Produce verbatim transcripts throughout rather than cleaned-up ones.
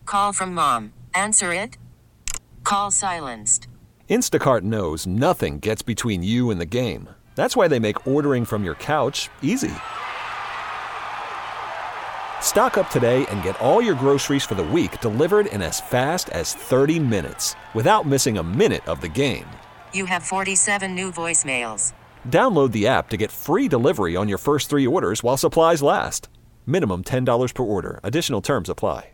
Call from mom. Answer it. Call silenced. Instacart knows nothing gets between you and the game. That's why they make ordering from your couch easy. Stock up today and get all your groceries for the week delivered in as fast as thirty minutes without missing a minute of the game. You have forty-seven new voicemails. Download the app to get free delivery on your first three orders while supplies last. Minimum ten dollars per order. Additional terms apply.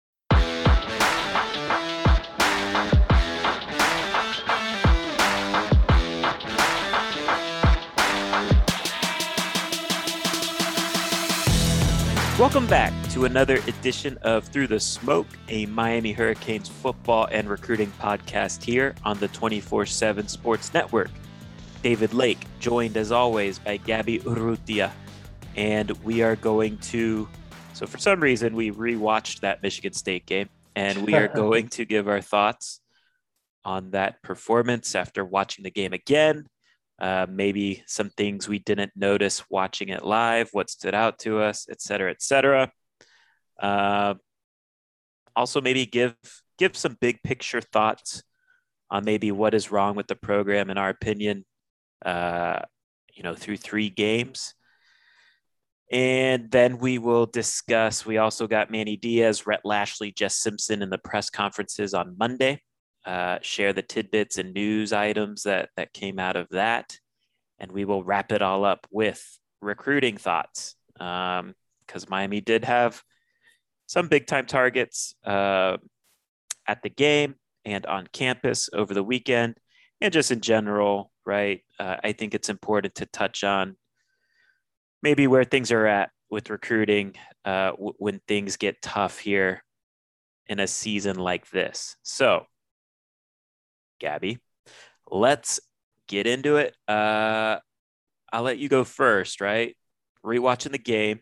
Welcome back to another edition of Through the Smoke, a Miami Hurricanes football and recruiting podcast here on the twenty-four seven Sports Network. David Lake, joined as always by Gabby Urrutia, and we are going to, so for some reason we rewatched that Michigan State game, and we are going to give our thoughts on that performance after watching the game again. Uh, maybe some things we didn't notice watching it live, what stood out to us, et cetera, et cetera. Uh, also, maybe give give some big picture thoughts on maybe what is wrong with the program, in our opinion, uh, you know, through three games. And then we will discuss, we also got Manny Diaz, Rhett Lashley, Jess Simpson in the press conferences on Monday. Uh, share the tidbits and news items that that came out of that, and we will wrap it all up with recruiting thoughts, um, because Miami did have some big time targets uh, at the game and on campus over the weekend, and just in general, right? Uh, I think it's important to touch on maybe where things are at with recruiting uh, w- when things get tough here in a season like this. So, Gabby, let's get into it. Uh, I'll let you go first, right? Rewatching the game.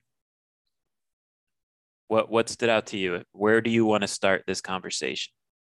What what stood out to you? Where do you want to start this conversation?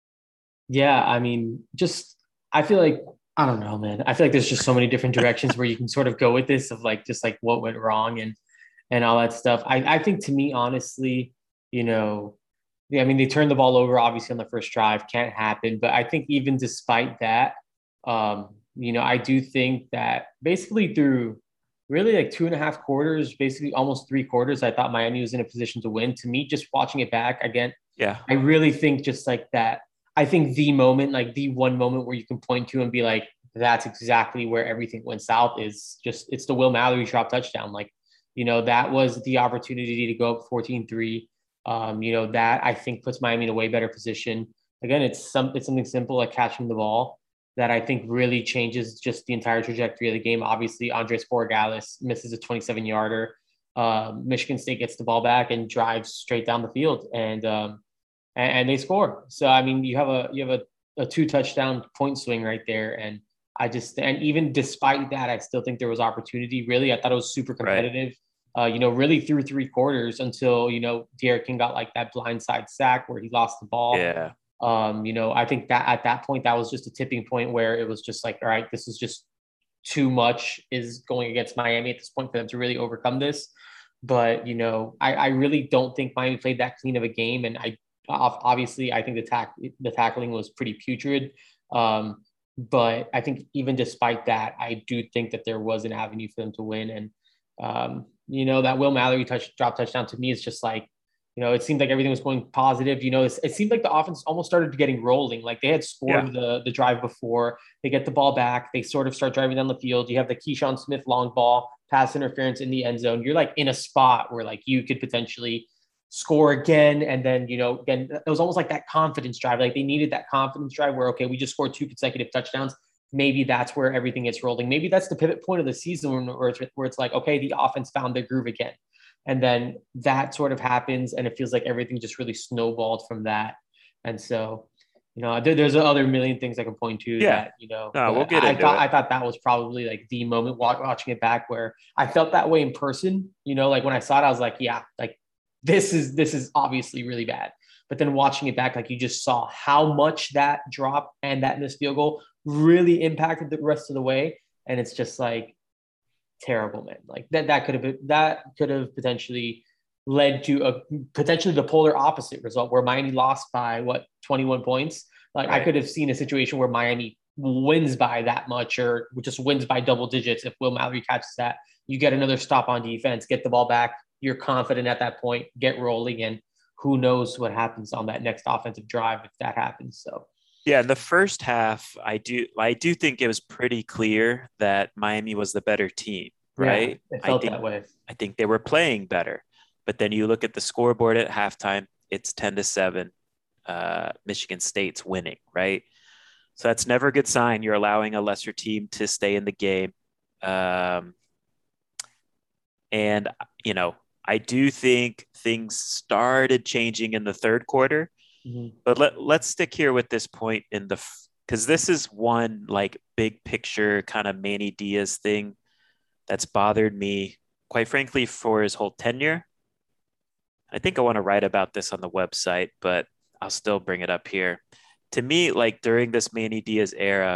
Yeah, I mean, just I feel like I don't know, man. I feel like there's just so many different directions where you can sort of go with this of like just like what went wrong and and all that stuff. I, I think to me, honestly, you know, yeah, I mean, they turned the ball over, obviously, on the first drive. Can't happen. But I think even despite that, um, you know, I do think that basically through really like two and a half quarters, basically almost three quarters, I thought Miami was in a position to win. To me, just watching it back again, yeah, I really think just like that. I think the moment, like the one moment where you can point to and be like, that's exactly where everything went south is just, it's the Will Mallory drop touchdown. Like, you know, that was the opportunity to go up fourteen three. Um, you know, that I think puts Miami in a way better position. Again, it's some it's something simple like catching the ball that I think really changes just the entire trajectory of the game. Obviously, Andres Borregales misses a twenty-seven yarder. Um, Michigan State gets the ball back and drives straight down the field, and um, and, and they score. So I mean, you have a you have a, a two touchdown point swing right there, and I just and even despite that, I still think there was opportunity. Really, I thought it was super competitive. Right. Uh, you know, really through three quarters until, you know, D'Eriq King got like that blindside sack where he lost the ball. Yeah. Um, you know, I think that at that point, that was just a tipping point where it was just like, all right, this is just too much is going against Miami at this point for them to really overcome this. But, you know, I, I really don't think Miami played that clean of a game. And I obviously, I think the tack, the tackling was pretty putrid. Um, but I think even despite that, I do think that there was an avenue for them to win. And, um, you know, that Will Mallory touch drop touchdown to me is just like, you know, it seemed like everything was going positive. You know, it, it seemed like the offense almost started getting rolling. Like they had scored yeah. the, the drive before. They get the ball back. They sort of start driving down the field. You have the Keyshawn Smith long ball, pass interference in the end zone. You're like in a spot where like you could potentially score again. And then, you know, again, it was almost like that confidence drive. Like they needed that confidence drive where, okay, we just scored two consecutive touchdowns. Maybe that's where everything gets rolling. Maybe that's the pivot point of the season where it's, where it's like, okay, the offense found their groove again. And then that sort of happens. And it feels like everything just really snowballed from that. And so, you know, there, there's other million things I can point to yeah. that, you know, no, we'll get I, into thought, it. I thought that was probably like the moment watching it back where I felt that way in person, you know, like when I saw it, I was like, yeah, like this is, this is obviously really bad. But then watching it back, like you just saw how much that drop and that missed field goal really impacted the rest of the way. And it's just like terrible, man. Like that, that could have been, that could have potentially led to a potentially the polar opposite result where Miami lost by what twenty-one points. Like right. I could have seen a situation where Miami wins by that much or just wins by double digits if Will Mallory catches that. You get another stop on defense, get the ball back. You're confident at that point, get rolling, and who knows what happens on that next offensive drive if that happens. So. Yeah, in the first half, I do I do think it was pretty clear that Miami was the better team, right? Yeah, it felt I think, that way. I think they were playing better. But then you look at the scoreboard at halftime, it's ten to seven. Uh, Michigan State's winning, right? So that's never a good sign. You're allowing a lesser team to stay in the game. Um, and, you know, I do think things started changing in the third quarter. Mm-hmm. But let, let's stick here with this point in the – because this is one, like, big picture kind of Manny Diaz thing that's bothered me, quite frankly, for his whole tenure. I think I want to write about this on the website, but I'll still bring it up here. To me, like during this Manny Diaz era,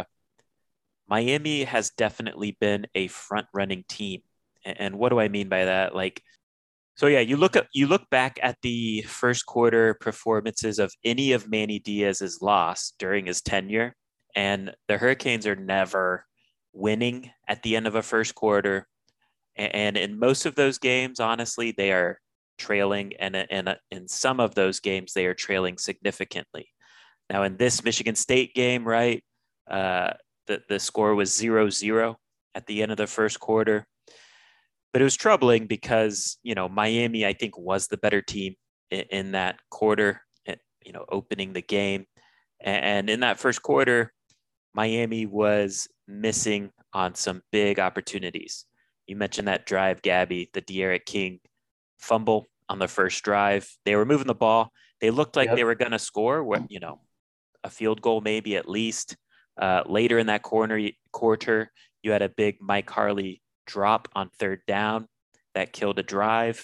Miami has definitely been a front-running team. And what do I mean by that? Like, so yeah, you look at you look back at the first quarter performances of any of Manny Diaz's loss during his tenure, and the Hurricanes are never winning at the end of a first quarter. And in most of those games, honestly, they are trailing, and in, in some of those games, they are trailing significantly. Now, in this Michigan State game, right, uh, the, the score was zero zero at the end of the first quarter. But it was troubling because, you know, Miami, I think, was the better team in, in that quarter, you know, opening the game. And in that first quarter, Miami was missing on some big opportunities. You mentioned that drive, Gabby, the D'Eriq King fumble on the first drive. They were moving the ball. They looked like yep. they were going to score, what, you know, a field goal maybe at least. Uh, later in that corner quarter, you had a big Mike Harley drop on third down that killed a drive.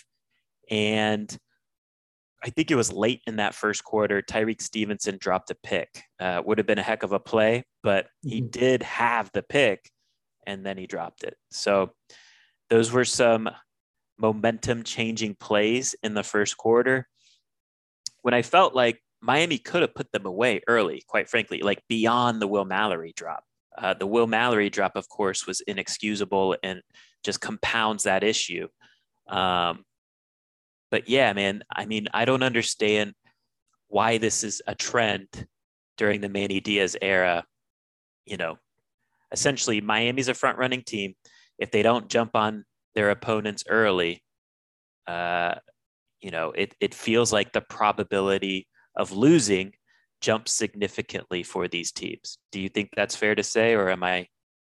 And I think it was late in that first quarter, Tyrique Stevenson dropped a pick. Uh, would have been a heck of a play, but he mm-hmm. did have the pick, and then he dropped it. So those were some momentum-changing plays in the first quarter when I felt like Miami could have put them away early, quite frankly, like beyond the Will Mallory drop. Uh, the Will Mallory drop, of course, was inexcusable and just compounds that issue. Um, but yeah, man, I mean, I don't understand why this is a trend during the Manny Diaz era. You know, essentially, Miami's a front-running team. If they don't jump on their opponents early, uh, you know, it it feels like the probability of losing jumps significantly for these teams. Do you think that's fair to say, or am I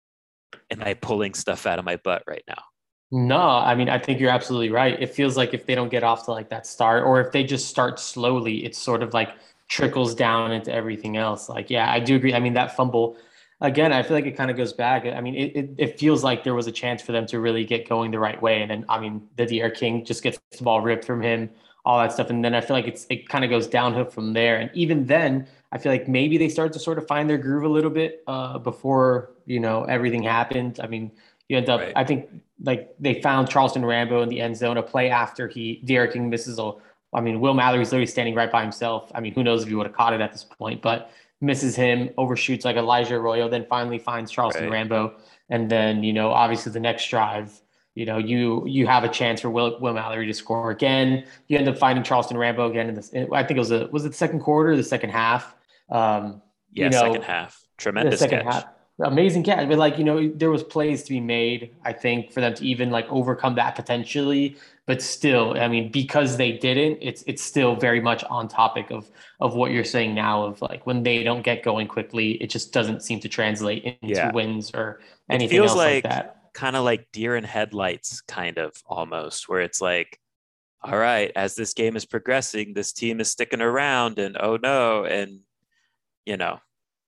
am I pulling stuff out of my butt right now? No, I mean, I think you're absolutely right. It feels like if they don't get off to like that start, or if they just start slowly, it's sort of like trickles down into everything else. Like, yeah, I do agree. I mean, that fumble, again, I feel like it kind of goes back. I mean, it, it, it feels like there was a chance for them to really get going the right way. And then, I mean, the D'Eriq King just gets the ball ripped from him, all that stuff. And then I feel like it's it kind of goes downhill from there. And even then, I feel like maybe they start to sort of find their groove a little bit uh, before, you know, everything happened. I mean, you end up, right. I think, like they found Charleston Rambo in the end zone, a play after he, D'Eriq King misses a, I mean, Will Mallory's literally standing right by himself. I mean, who knows if he would have caught it at this point, but misses him, overshoots like Elijah Arroyo, then finally finds Charleston right. Rambo. And then, you know, obviously the next drive, you know, you you have a chance for Will, Will Mallory to score again. You end up finding Charleston Rambo again in this. I think it was a was it the second quarter, or the second half. Um, yeah, you know, second half, tremendous second catch. Half, amazing catch. But like you know, there was plays to be made. I think for them to even like overcome that potentially, but still, I mean, because they didn't, it's it's still very much on topic of of what you're saying now. Of like when they don't get going quickly, it just doesn't seem to translate into yeah. wins or anything it feels else like, like that. Kind of like deer in headlights, kind of almost, where it's like, all right, as this game is progressing, this team is sticking around, and oh no, and you know,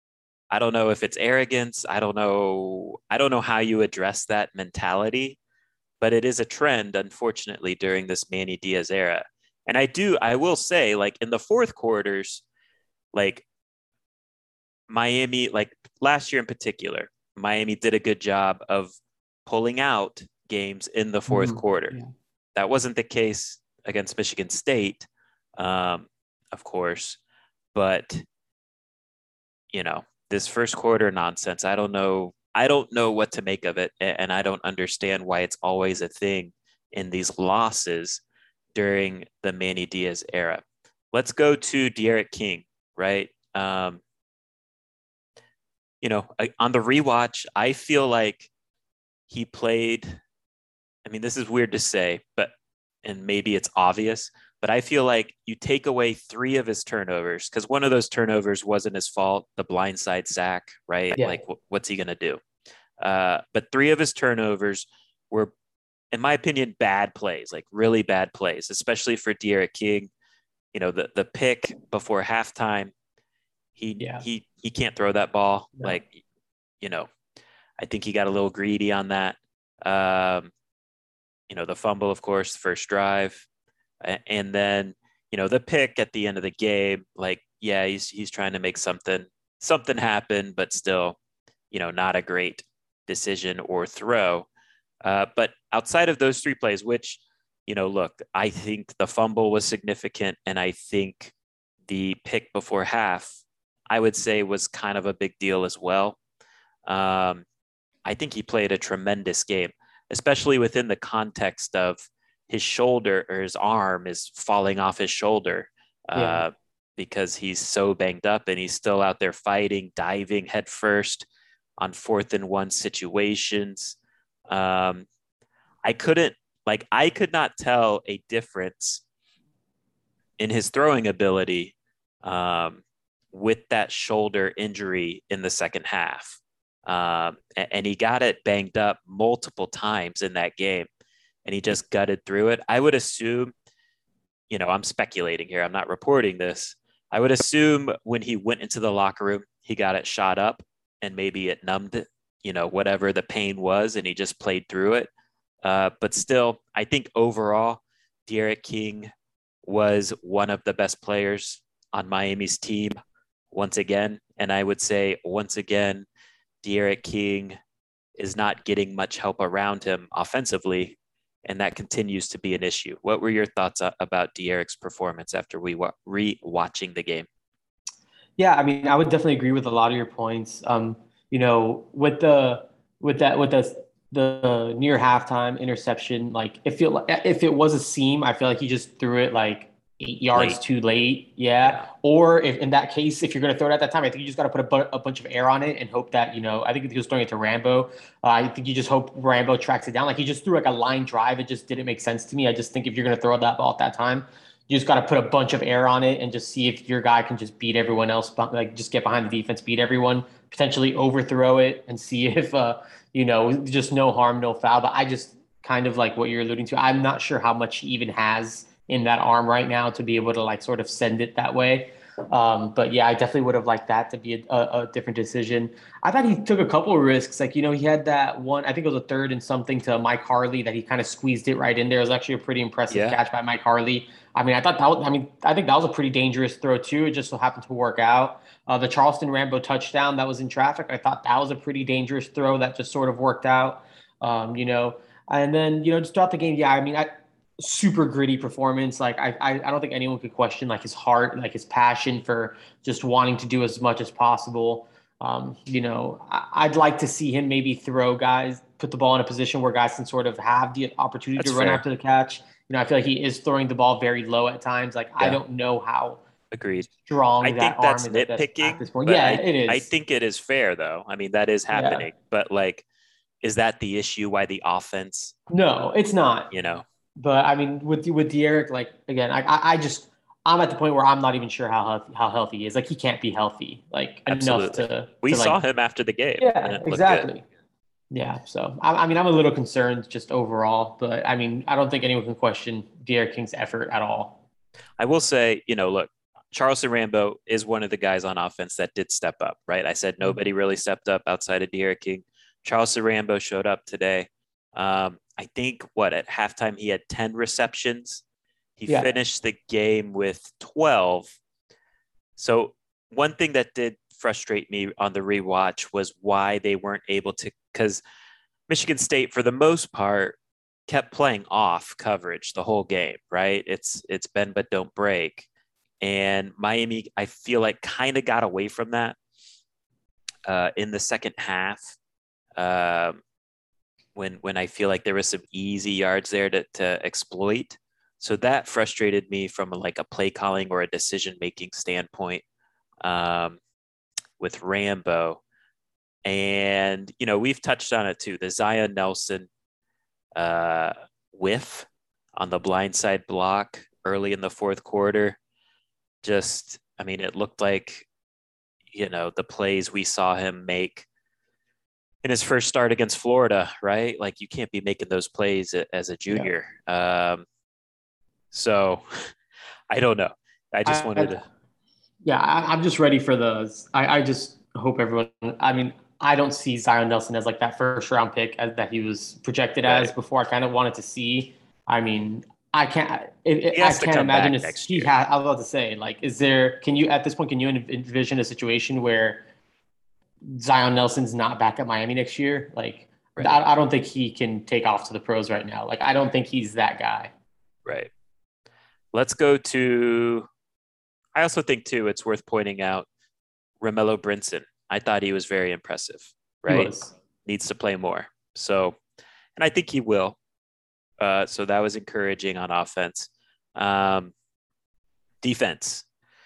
I don't know if it's arrogance. I don't know. I don't know how you address that mentality, but it is a trend, unfortunately, during this Manny Diaz era. And I do, I will say, like in the fourth quarters, like Miami, like last year in particular, Miami did a good job of pulling out games in the fourth mm, quarter. Yeah. That wasn't the case against Michigan State, um, of course. But, you know, this first quarter nonsense, I don't know. I don't know what to make of it. And I don't understand why it's always a thing in these losses during the Manny Diaz era. Let's go to D'Eriq King, right? Um, you know, on the rewatch, I feel like he played, I mean, this is weird to say, but, and maybe it's obvious, but I feel like you take away three of his turnovers, because one of those turnovers wasn't his fault, the blindside sack, right? Yeah. Like, what's he going to do? Uh, but three of his turnovers were, in my opinion, bad plays, like really bad plays, especially for D'Eriq King. You know, the the pick before halftime, he yeah. he he can't throw that ball. No. Like, you know, I think he got a little greedy on that. Um, you know, the fumble, of course, first drive, and then, you know, the pick at the end of the game. Like, yeah, he's he's trying to make something something happen, but still, you know, not a great decision or throw. Uh, but outside of those three plays, which, you know, look, I think the fumble was significant, and I think the pick before half, I would say, was kind of a big deal as well. Um, I think he played a tremendous game, especially within the context of his shoulder or his arm is falling off his shoulder uh, yeah. because he's so banged up, and he's still out there fighting, diving head first on fourth and one situations. Um, I couldn't, like, I could not tell a difference in his throwing ability um, with that shoulder injury in the second half. Um, and, and he got it banged up multiple times in that game, and he just gutted through it. I would assume, you know, I'm speculating here, I'm not reporting this. I would assume when he went into the locker room, he got it shot up, and maybe it numbed, you know, whatever the pain was, and he just played through it. Uh, but still, I think overall, D'Eriq King was one of the best players on Miami's team once again. And I would say, once again, D'Eriq King is not getting much help around him offensively, and that continues to be an issue. What were your thoughts about D'Eriq's performance after we were re-watching the game? Yeah, I mean, I would definitely agree with a lot of your points. Um, you know, with the with that with the the near halftime interception, like if it if it was a seam, I feel like he just threw it like eight yards late. too late. Yeah. yeah. Or if in that case, if you're going to throw it at that time, I think you just got to put a, bu- a bunch of air on it and hope that, you know, I think he was throwing it to Rambo. Uh, I think you just hope Rambo tracks it down. Like he just threw like a line drive. It just didn't make sense to me. I just think if you're going to throw that ball at that time, you just got to put a bunch of air on it and just see if your guy can just beat everyone else, like just get behind the defense, beat everyone, potentially overthrow it and see if, uh, you know, just no harm, no foul. But I just kind of like what you're alluding to. I'm not sure how much he even has in that arm right now to be able to like sort of send it that way. Um, but yeah, I definitely would have liked that to be a, a, a different decision. I thought he took a couple of risks. Like, you know, he had that one, I think it was a third and something to Mike Harley that he kind of squeezed it right in there. It was actually a pretty impressive yeah. catch by Mike Harley. I mean, I thought that was, I mean, I think that was a pretty dangerous throw too. It just so happened to work out. Uh, the Charleston Rambo touchdown that was in traffic, I thought that was a pretty dangerous throw that just sort of worked out, um, you know. And then, you know, just throughout the game, yeah, I mean, I, super gritty performance. Like I, I, I don't think anyone could question like his heart, like his passion for just wanting to do as much as possible. Um, you know, I, I'd like to see him maybe throw guys, put the ball in a position where guys can sort of have the opportunity That's to run fair. after the catch. You know, I feel like he is throwing the ball very low at times. Like yeah. I don't know how Agreed. strong I that think that's arm nitpicking. At this point. Yeah, I, it is. I think it is fair though. I mean, that is happening, yeah. but like, is that the issue? Why the offense? No, it's not. You know. But I mean, with with D'Eriq, like again, I I just I'm at the point where I'm not even sure how healthy, how healthy he is. Like he can't be healthy, like Absolutely. enough to. We to, saw like, him after the game. Yeah, exactly. Yeah, so I, I mean, I'm a little concerned just overall, but I mean, I don't think anyone can question D'Eriq King's effort at all. I will say, you know, look, Charleston Rambo is one of the guys on offense that did step up, right? I said nobody really stepped up outside of D'Eriq King. Charleston Rambo showed up today. Um, I think what at halftime he had ten receptions. He yeah. finished the game with twelve. So one thing that did frustrate me on the rewatch was why they weren't able to, because Michigan State, for the most part, kept playing off coverage the whole game, right? It's it's bend but don't break. And Miami, I feel like, kind of got away from that uh, in the second half. Um, when when I feel like there was some easy yards there to, to exploit. So that frustrated me from a, like a play calling or a decision making standpoint um, with Rambo. And, you know, we've touched on it too. The Zion Nelson uh, whiff on the blindside block early in the fourth quarter. Just, I mean, it looked like, you know, the plays we saw him make in his first start against Florida, right? Like, you can't be making those plays as a junior. Yeah. Um, so I don't know. I just I, wanted to. Yeah, I, I'm just ready for those. I, I just hope everyone, I mean, I don't see Zion Nelson as like that first round pick as that he was projected right. as before. I kind of wanted to see. I mean, I can't. It, I can't imagine if he had. I was about to say, like, is there? Can you at this point? Can you envision a situation where Zion Nelson's not back at Miami next year? Like, right. I, I don't think he can take off to the pros right now. Like, I don't think he's that guy. Right. Let's go to. I also think too, it's worth pointing out Romello Brinson. I thought he was very impressive. Right. Needs to play more. So, and I think he will. Uh, so that was encouraging on offense. Um, defense.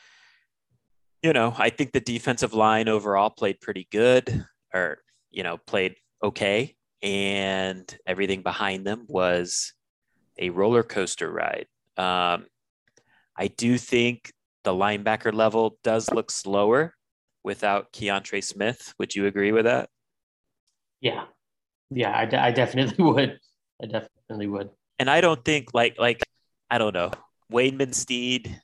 You know, I think the defensive line overall played pretty good, or, you know, played okay. And everything behind them was a roller coaster ride. Um, I do think the linebacker level does look slower without Keontre Smith. Would you agree with that? Yeah. Yeah, I, de- I definitely would. I definitely would. And I don't think like, like, I don't know, Wayman Steed,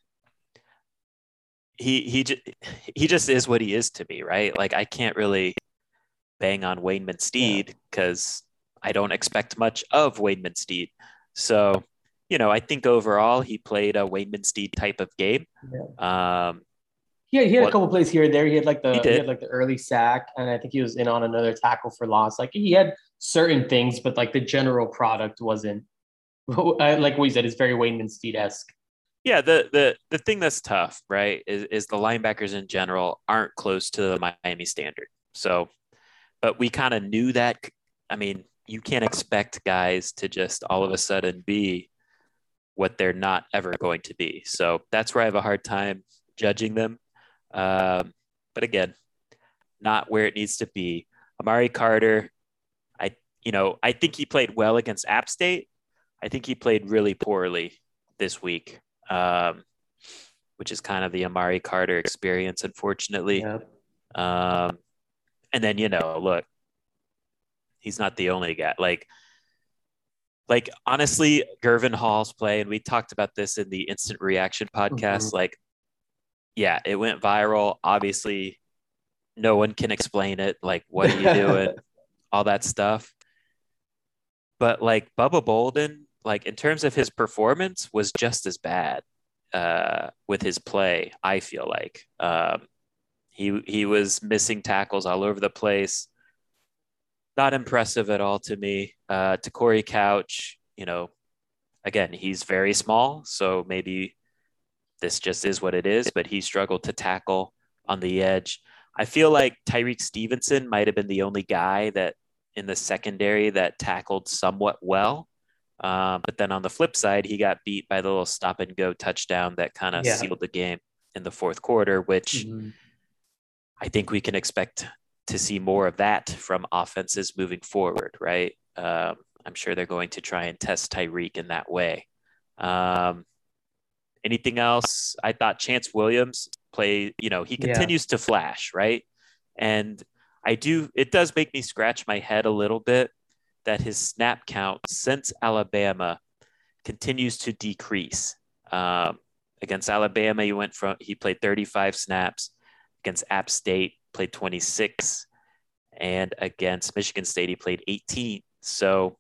he, he, just, he just is what he is to me, right? Like, I can't really bang on Wayman Steed because yeah. I don't expect much of Wayman Steed. So, you know, I think overall he played a Wayman Steed type of game. Yeah. Um, He had, he had what, a couple plays here and there. He had like the he, he had like the early sack, and I think he was in on another tackle for loss. Like, he had certain things, but like the general product wasn't like what you said. It's very Wayman Steed-esque. Yeah, the the the thing that's tough, right, is is the linebackers in general aren't close to the Miami standard. So, but we kind of knew that. I mean, you can't expect guys to just all of a sudden be what they're not ever going to be. So that's where I have a hard time judging them. Um, but again, not where it needs to be. Amari Carter, I, you know, I think he played well against App State. I think he played really poorly this week, um, which is kind of the Amari Carter experience, unfortunately. Yeah. Um, and then, you know, look, he's not the only guy. Like, like honestly, Gervin Hall's play, and we talked about this in the Instant Reaction podcast, mm-hmm. like, yeah, it went viral. Obviously, no one can explain it. Like, what are you doing? All that stuff. But like Bubba Bolden, like in terms of his performance, was just as bad uh, with his play. I feel like um, he he was missing tackles all over the place. Not impressive at all to me. Uh, to Corey Couch, you know, again, he's very small, so maybe this just is what it is, but he struggled to tackle on the edge. I feel like Tyreek Stevenson might have been the only guy that in the secondary that tackled somewhat well. Um, but then on the flip side, he got beat by the little stop and go touchdown that kind of yeah. sealed the game in the fourth quarter, which mm-hmm. I think we can expect to see more of that from offenses moving forward, right? Um, I'm sure they're going to try and test Tyreek in that way. Um, Anything else? I thought Chance Williams play, you know, he continues yeah. to flash, right? And I do, it does make me scratch my head a little bit that his snap count since Alabama continues to decrease. Um, against Alabama, he went from, he played thirty-five snaps. Against App State, played twenty-six. And against Michigan State, he played eighteen. So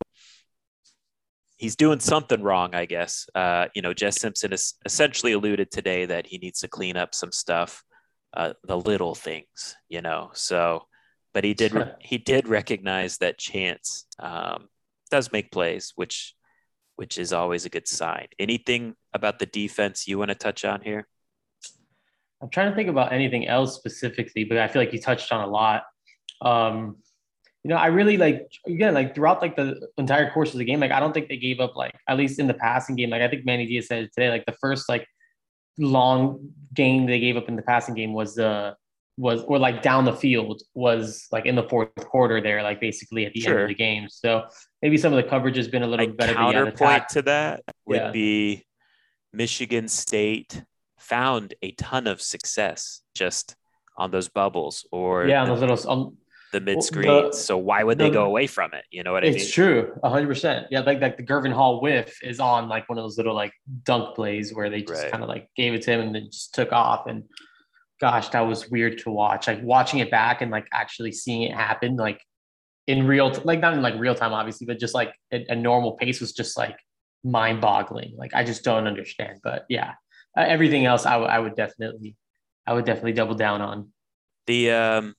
he's doing something wrong, I guess. Uh, you know, Jess Simpson has essentially alluded today that he needs to clean up some stuff, uh, the little things, you know. So, but he did he did recognize that Chance um, does make plays, which which is always a good sign. Anything about the defense you want to touch on here? I'm trying to think about anything else specifically, but I feel like you touched on a lot. Um, you know, I really like, again, like throughout like the entire course of the game, like I don't think they gave up, like at least in the passing game. Like I think Manny Diaz said it today, like the first like long game they gave up in the passing game was the uh, was or like down the field was like in the fourth quarter there, like basically at the sure. end of the game. So maybe some of the coverage has been a little a better. Counterpoint to that would yeah. be Michigan State found a ton of success just on those bubbles or yeah, the, on those little um, the mid screens. So why would the, they go away from it? You know what I it's mean? It's true, a hundred percent. Yeah, like like the Gervin Hall whiff is on like one of those little like dunk plays where they just right. kind of like gave it to him and then just took off. And gosh, that was weird to watch. Like watching it back and like actually seeing it happen, like in real, t- like not in like real time, obviously, but just like a, a normal pace was just like mind boggling. Like I just don't understand. But yeah, uh, everything else I, w- I would definitely, I would definitely double down on. The um,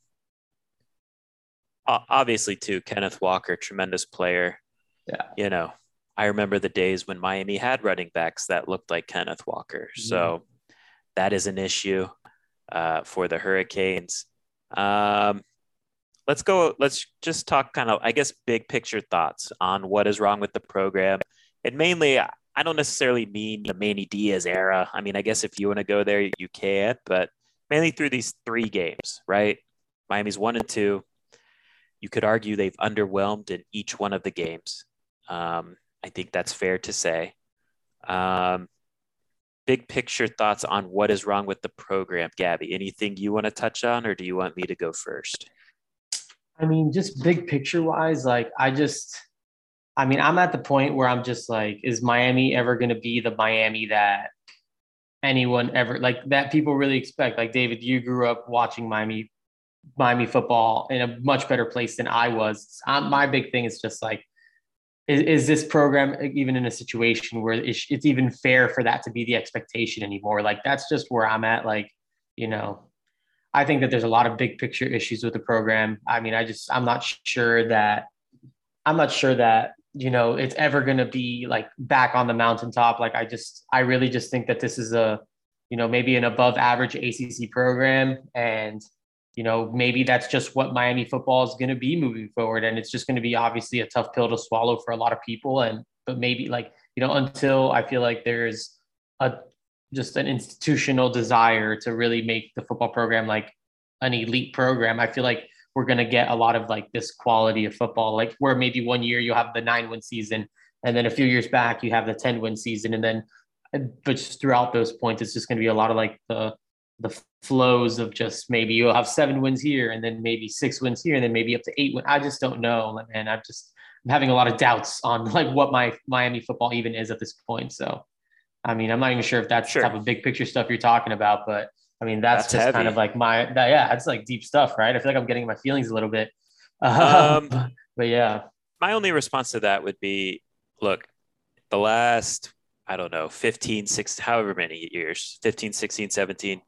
obviously too, Kenneth Walker, tremendous player. Yeah, you know, I remember the days when Miami had running backs that looked like Kenneth Walker. So mm-hmm. that is an issue. Uh, for the Hurricanes. Um, let's go. Let's just talk kind of, I guess, big picture thoughts on what is wrong with the program. And mainly, I don't necessarily mean the Manny Diaz era. I mean, I guess if you want to go there, you can, but mainly through these three games, right? Miami's one and two. You could argue they've underwhelmed in each one of the games. Um, I think that's fair to say. Um, Big picture thoughts on what is wrong with the program, Gabby. Anything you want to touch on, or do you want me to go first? I mean, just big picture wise, like I just, I mean, I'm at the point where I'm just like, is Miami ever going to be the Miami that anyone ever like that people really expect? Like David, you grew up watching Miami, Miami football in a much better place than I was. I'm, my big thing is just like, Is, is this program even in a situation where it's, it's even fair for that to be the expectation anymore? Like, that's just where I'm at. Like, you know, I think that there's a lot of big picture issues with the program. I mean, I just, I'm not sure that, I'm not sure that, you know, it's ever going to be like back on the mountaintop. Like, I just, I really just think that this is a, you know, maybe an above average A C C program. And, you know, maybe that's just what Miami football is going to be moving forward. And it's just going to be obviously a tough pill to swallow for a lot of people. And, but maybe like, you know, until I feel like there's a, just an institutional desire to really make the football program like an elite program, I feel like we're going to get a lot of like this quality of football, like where maybe one year you have the nine win season. And then a few years back, you have the ten win season. And then, but just throughout those points, it's just going to be a lot of like the, the flows of just maybe you'll have seven wins here and then maybe six wins here and then maybe up to eight wins. I just don't know. And I'm just I'm having a lot of doubts on like what my Miami football even is at this point. So, I mean, I'm not even sure if that's sure. the type of big picture stuff you're talking about, but I mean, that's, that's just heavy. Kind of like my, that, yeah, it's like deep stuff, right? I feel like I'm getting my feelings a little bit. Um, but yeah. My only response to that would be, look, the last, I don't know, fifteen, sixteen, however many years, fifteen, sixteen, seventeen,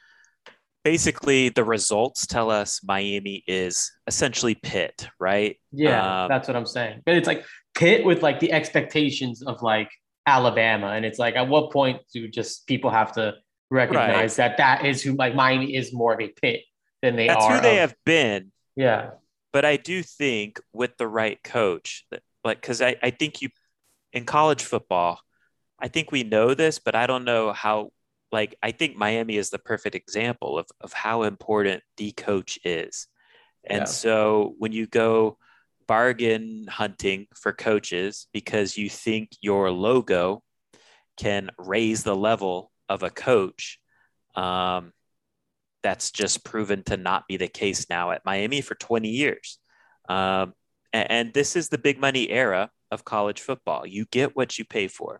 basically the results tell us Miami is essentially Pitt, right? Yeah, um, that's what I'm saying. But it's like Pitt with like the expectations of like Alabama. And it's like, at what point do just people have to recognize right. that that is who like Miami is more of a Pitt than they that's are. That's who they of, have been. Yeah. But I do think with the right coach, that, like, because I, I think you in college football, I think we know this, but I don't know how. Like, I think Miami is the perfect example of, of how important the coach is. And yeah. so when you go bargain hunting for coaches because you think your logo can raise the level of a coach, um, that's just proven to not be the case now at Miami for twenty years. Um, and, and this is the big money era of college football. You get what you pay for.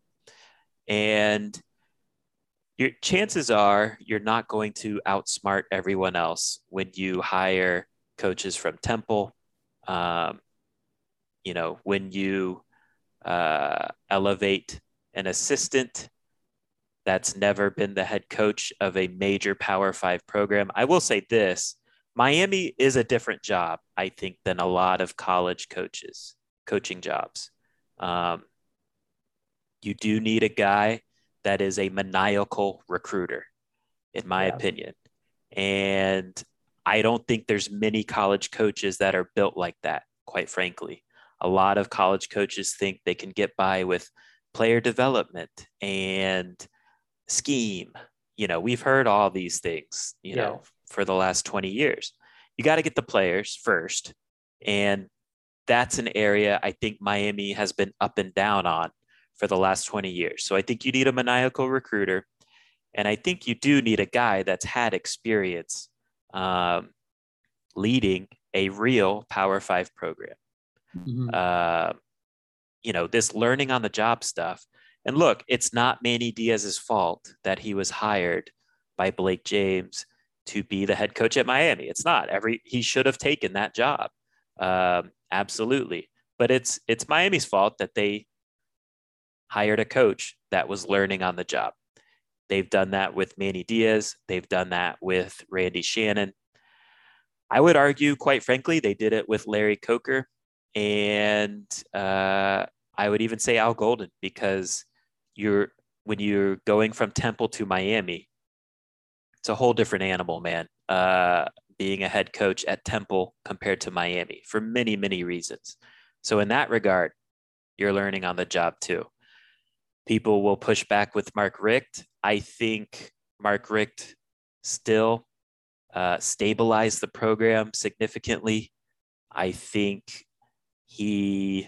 And your chances are you're not going to outsmart everyone else when you hire coaches from Temple. Um, you know, when you uh, elevate an assistant that's never been the head coach of a major Power Five program. I will say this, Miami is a different job, I think, than a lot of college coaches, coaching jobs. Um, You do need a guy that is a maniacal recruiter, in my Yeah. opinion. And I don't think there's many college coaches that are built like that, quite frankly. A lot of college coaches think they can get by with player development and scheme. You know, we've heard all these things, you Yeah. know, for the last twenty years. You got to get the players first. And that's an area I think Miami has been up and down on for the last twenty years. So I think you need a maniacal recruiter. And I think you do need a guy that's had experience um, leading a real Power Five program. Mm-hmm. Uh, you know, this learning on the job stuff. And look, it's not Manny Diaz's fault that he was hired by Blake James to be the head coach at Miami. It's not. Every he should have taken that job. Um, absolutely. But it's it's Miami's fault that they hired a coach that was learning on the job. They've done that with Manny Diaz. They've done that with Randy Shannon. I would argue, quite frankly, they did it with Larry Coker. And uh, I would even say Al Golden, because you're when you're going from Temple to Miami, it's a whole different animal, man. Uh, being a head coach at Temple compared to Miami for many, many reasons. So in that regard, you're learning on the job too. People will push back with Mark Richt. I think Mark Richt still uh, stabilized the program significantly. I think he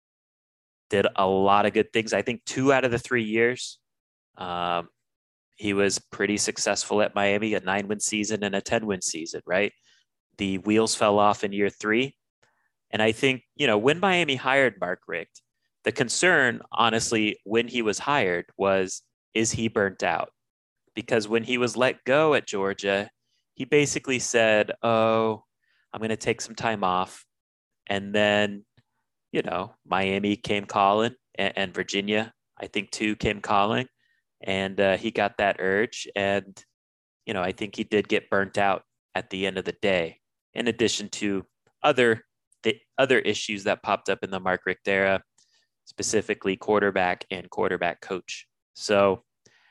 did a lot of good things. I think two out of the three years, um, he was pretty successful at Miami, a nine-win season and a ten-win season, right? The wheels fell off in year three. And I think, you know, when Miami hired Mark Richt, the concern, honestly, when he was hired was, is he burnt out? Because when he was let go at Georgia, he basically said, oh, I'm going to take some time off. And then, you know, Miami came calling, and, and Virginia, I think, too, came calling. And uh, he got that urge. And, you know, I think he did get burnt out at the end of the day, in addition to other the other issues that popped up in the Mark Richt era, specifically quarterback and quarterback coach. So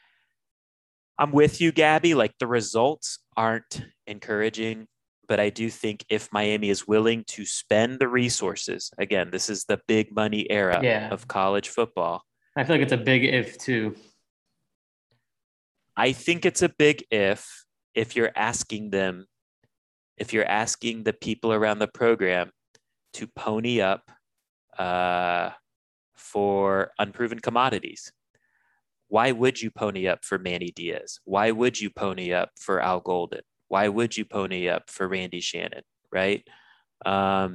I'm with you, Gabby. Like, the results aren't encouraging, but I do think if Miami is willing to spend the resources, again, this is the big money era Yeah. of college football. I feel like it's a big if too. I think it's a big if, if you're asking them, if you're asking the people around the program to pony up uh, for unproven commodities. Why would you pony up for Manny Diaz? Why would you pony up for Al Golden? Why would you pony up for Randy Shannon, right? Um,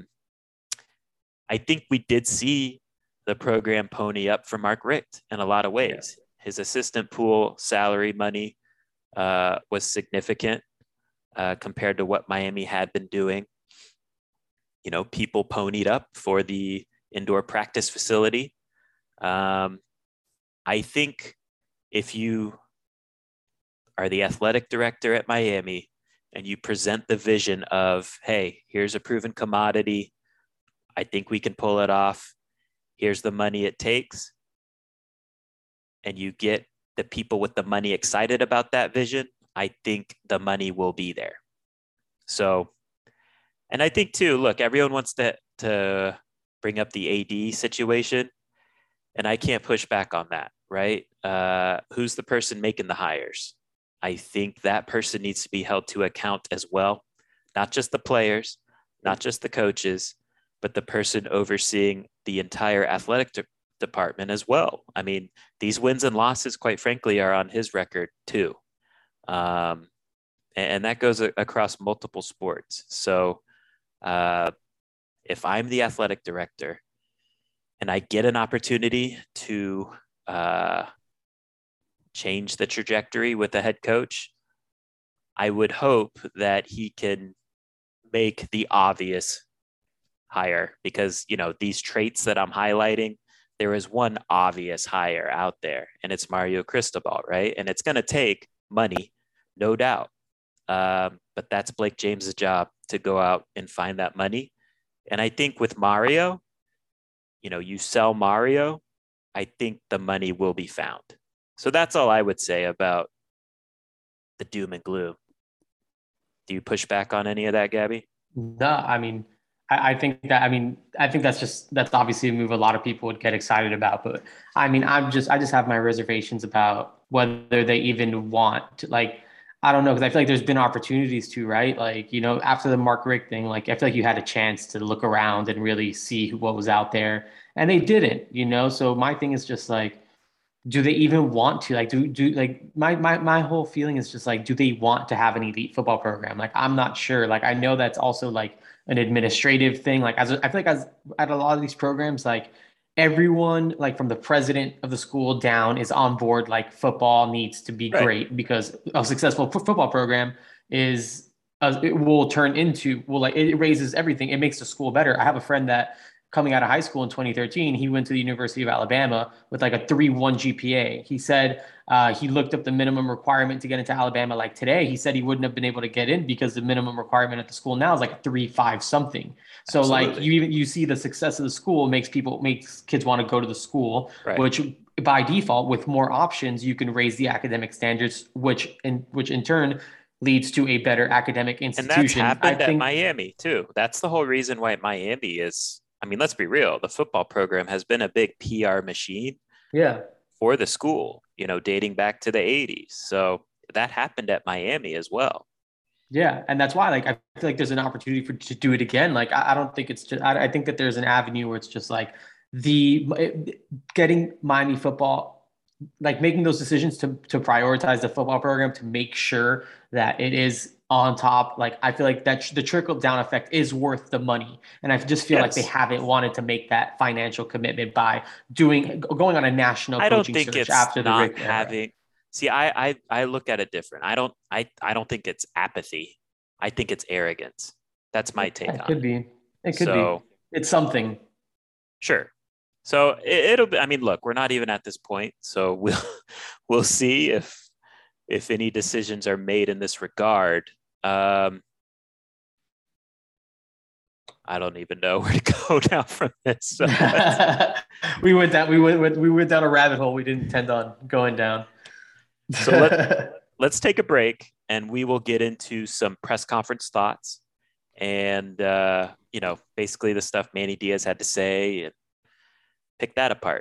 I think we did see the program pony up for Mark Richt in a lot of ways. Yeah. His assistant pool salary money uh, was significant uh, compared to what Miami had been doing. You know, people ponied up for the indoor practice facility. Um, I think if you are the athletic director at Miami and you present the vision of, hey, here's a proven commodity, I think we can pull it off, here's the money it takes, and you get the people with the money excited about that vision, I think the money will be there. So, and I think too, look, everyone wants to, to bring up the A D situation, and I can't push back on that, right? Uh, who's the person making the hires? I think that person needs to be held to account as well. Not just the players, not just the coaches, but the person overseeing the entire athletic de- department as well. I mean, these wins and losses, quite frankly, are on his record too. Um, and, and that goes a- across multiple sports. So uh, if I'm the athletic director and I get an opportunity to uh, change the trajectory with the head coach, I would hope that he can make the obvious hire, because, you know, these traits that I'm highlighting, there is one obvious hire out there, and it's Mario Cristobal, right? And it's going to take money, no doubt. Um, but that's Blake James's job to go out and find that money. And I think with Mario, you know, you sell Mario, I think the money will be found. So that's all I would say about the doom and gloom. Do you push back on any of that, Gabby? No, I mean, I, I think that, I mean, I think that's just, that's obviously a move a lot of people would get excited about. But I mean, I'm just, I just have my reservations about whether they even want to, like, I don't know, because I feel like there's been opportunities to, right? Like, you know, after the Mark Richt thing, like, I feel like you had a chance to look around and really see what was out there. And they didn't, you know? So my thing is just like, do they even want to, like, do do like my my my whole feeling is just like, do they want to have an elite football program? Like, I'm not sure. Like, I know that's also like an administrative thing. Like, as a, I feel like as at a lot of these programs, like everyone, like from the president of the school down, is on board. Like, football needs to be Right. great because a successful f- football program is uh, it will turn into, well, like it raises everything. It makes the school better. I have a friend that coming out of high school in twenty thirteen, he went to the University of Alabama with like a three point one G P A. He said uh, he looked up the minimum requirement to get into Alabama. Like today, he said he wouldn't have been able to get in because the minimum requirement at the school now is like a three point five something. So Absolutely. like you even you see the success of the school makes people makes kids want to go to the school, Right. which by default with more options you can raise the academic standards, which in which in turn leads to a better academic And that's institution. happened I at think, Miami too. That's the whole reason why Miami is, I mean, let's be real. The football program has been a big P R machine yeah. for the school, you know, dating back to the eighties. So that happened at Miami as well. Yeah, and that's why, like, I feel like there's an opportunity for to do it again. Like, I, I don't think it's just. I, I think that there's an avenue where it's just like the it, getting Miami football, like making those decisions to to prioritize the football program to make sure that it is on top. Like, I feel like that sh- the trickle down effect is worth the money, and I just feel like they Yes. haven't wanted to make that financial commitment by doing going on a national I don't coaching think search it's after the not Rick era. having, see, I, I, I look at it different. I don't, I, I don't think it's apathy. I think it's arrogance. That's my take It on could it. be. It could So, be. It's something. sure. So it, it'll be, I mean, look, we're not even at this point. So we'll, we'll see if, if any decisions are made in this regard. Um, I don't even know where to go now from this. So we went down. We went. We went down a rabbit hole we didn't intend on going down. So let, let's take a break and we will get into some press conference thoughts and, uh, you know, basically the stuff Manny Diaz had to say and pick that apart.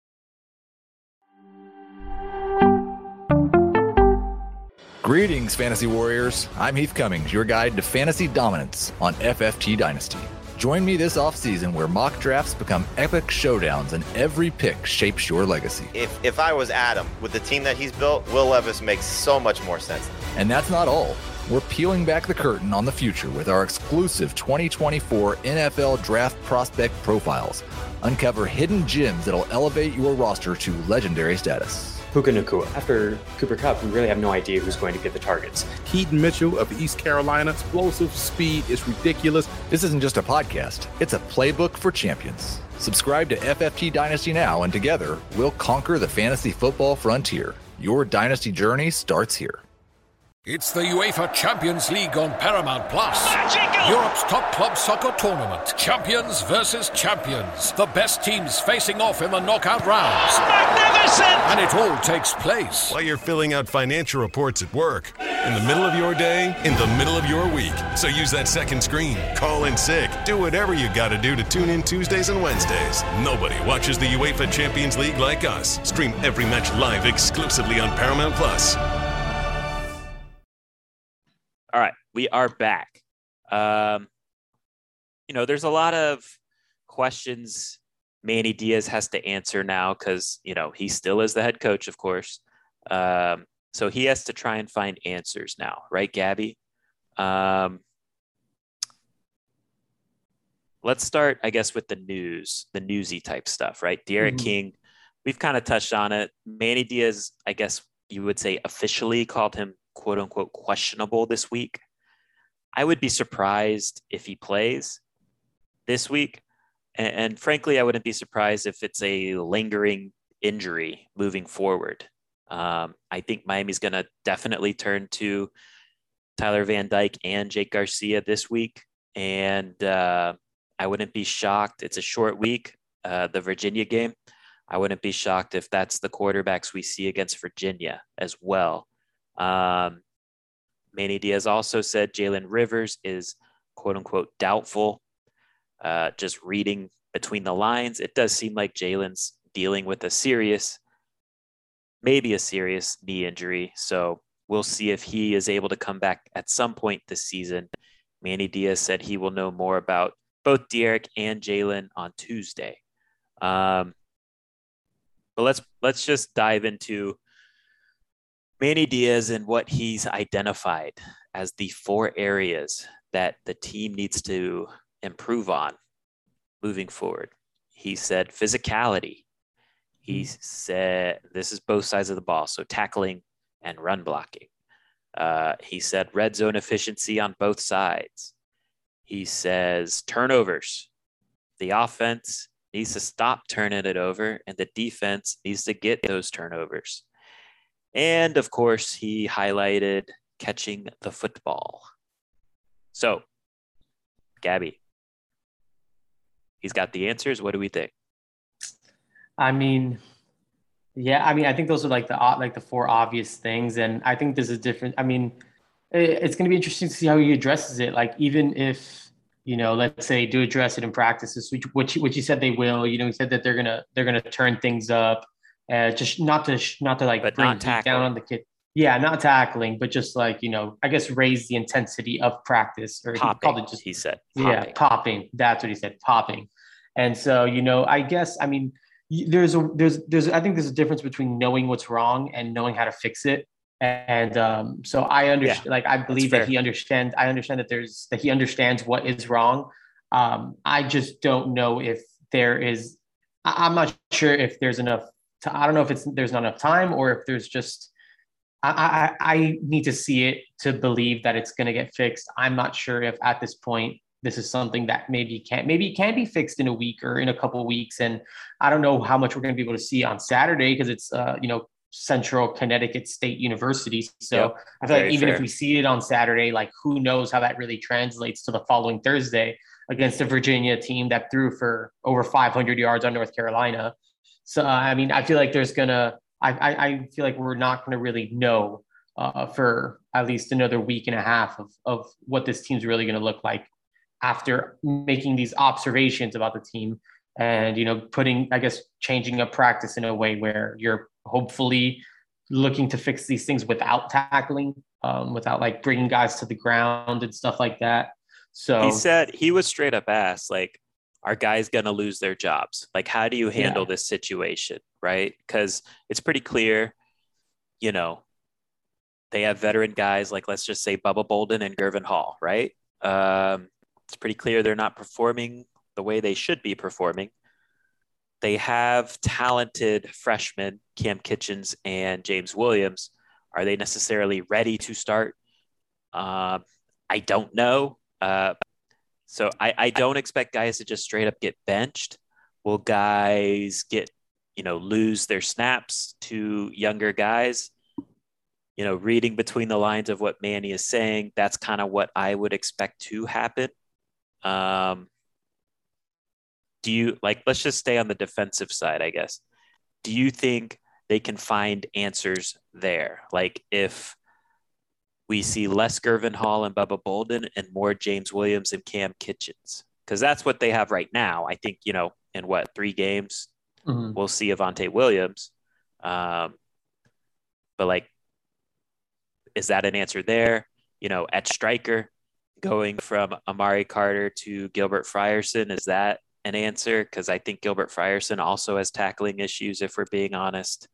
Greetings, Fantasy Warriors. I'm Heath Cummings, your guide to fantasy dominance on F F T Dynasty. Join me this offseason where mock drafts become epic showdowns and every pick shapes your legacy. If if I was Adam, with the team that he's built, Will Levis makes so much more sense. And that's not all. We're peeling back the curtain on the future with our exclusive twenty twenty-four N F L Draft Prospect Profiles. Uncover hidden gems that'll elevate your roster to legendary status. Puka Nacua. After Cooper Kupp, we really have no idea who's going to get the targets. Keaton Mitchell of East Carolina. Explosive speed is ridiculous. This isn't just a podcast, it's a playbook for champions. Subscribe to F F T Dynasty now, and together, we'll conquer the fantasy football frontier. Your dynasty journey starts here. It's the UEFA Champions League on Paramount Plus. Europe's top club soccer tournament. Champions versus champions. The best teams facing off in the knockout rounds. Magnificent! And it all takes place while you're filling out financial reports at work, in the middle of your day, in the middle of your week. So use that second screen, call in sick, do whatever you gotta do to tune in Tuesdays and Wednesdays. Nobody watches the UEFA Champions League like us. Stream every match live exclusively on Paramount Plus. All right, we are back. Um, you know, there's a lot of questions Manny Diaz has to answer now because, you know, he still is the head coach, of course. Um, so he has to try and find answers now, right, Gabby? Um, let's start, I guess, with the news, the newsy type stuff, right? De'Aaron mm-hmm. King, we've kind of touched on it. Manny Diaz, I guess you would say officially called him quote unquote questionable this week. I would be surprised if he plays this week. And, and frankly, I wouldn't be surprised if it's a lingering injury moving forward. Um, I think Miami's going to definitely turn to Tyler Van Dyke and Jake Garcia this week. And uh, I wouldn't be shocked. It's a short week, uh, the Virginia game. I wouldn't be shocked if that's the quarterbacks we see against Virginia as well. Um, Manny Diaz also said Jalen Rivers is quote unquote doubtful. Uh, just reading between the lines, it does seem like Jalen's dealing with a serious, maybe a serious knee injury. So we'll see if he is able to come back at some point this season. Manny Diaz said he will know more about both De'Eric and Jalen on Tuesday. Um, but let's let's just dive into Manny Diaz and what he's identified as the four areas that the team needs to improve on moving forward. He said physicality. He said this is both sides of the ball, so tackling and run blocking. Uh, he said red zone efficiency on both sides. He says turnovers. The offense needs to stop turning it over, and the defense needs to get those turnovers. And of course, he highlighted catching the football. So, Gabby, he's got the answers. What do we think? I mean, yeah, I mean, I think those are like the like the four obvious things, and I think there's a different. I mean, it's going to be interesting to see how he addresses it. Like, even if you know, let's say do address it in practices, which which, which he said they will. You know, he said that they're gonna they're gonna turn things up. Uh, just not to not to like but bring not tackling. down on the kid. Yeah, not tackling, but just like, you know, I guess raise the intensity of practice. Or popping, he called it just he said. Popping. Yeah, popping. That's what he said, popping. And so, you know, I guess I mean, there's a there's there's I think there's a difference between knowing what's wrong and knowing how to fix it. And um, so I understand. Yeah, like I believe that he understands. I understand that there's that he understands what is wrong. Um, I just don't know if there is. I, I'm not sure if there's enough. I don't know if it's there's not enough time or if there's just I, I, I need to see it to believe that it's going to get fixed. I'm not sure if at this point this is something that maybe can't maybe can be fixed in a week or in a couple of weeks. And I don't know how much we're going to be able to see on Saturday because it's uh, you know Central Connecticut State University. So yep, I feel like even fair. if we see it on Saturday, like who knows how that really translates to the following Thursday against a Virginia team that threw for over five hundred yards on North Carolina. So, I mean, I feel like there's going to, I, I feel like we're not going to really know uh, for at least another week and a half of, of what this team's really going to look like after making these observations about the team and, you know, putting, I guess, changing up practice in a way where you're hopefully looking to fix these things without tackling, um, without like bringing guys to the ground and stuff like that. So he said he was straight up asked, like, are guys going to lose their jobs? Like, how do you handle yeah. this situation? Right. Because it's pretty clear, you know, they have veteran guys like, let's just say Bubba Bolden and Gervin Hall. Right. Um, it's pretty clear they're not performing the way they should be performing. They have talented freshmen, Cam Kitchens and James Williams. Are they necessarily ready to start? Uh, I don't know. Uh, So I, I don't expect guys to just straight up get benched. Will guys get, you know, lose their snaps to younger guys? You know, reading between the lines of what Manny is saying, that's kind of what I would expect to happen. Um, do you, like, let's just stay on the defensive side, I guess. Do you think they can find answers there? Like if we see less Gervin Hall and Bubba Bolden and more James Williams and Cam Kitchens, because that's what they have right now. I think, you know, in what, three games, mm-hmm. we'll see Avante Williams. Um, but like, is that an answer there? You know, at striker, going from Amari Carter to Gilbert Frierson, is that an answer? Because I think Gilbert Frierson also has tackling issues, if we're being honest.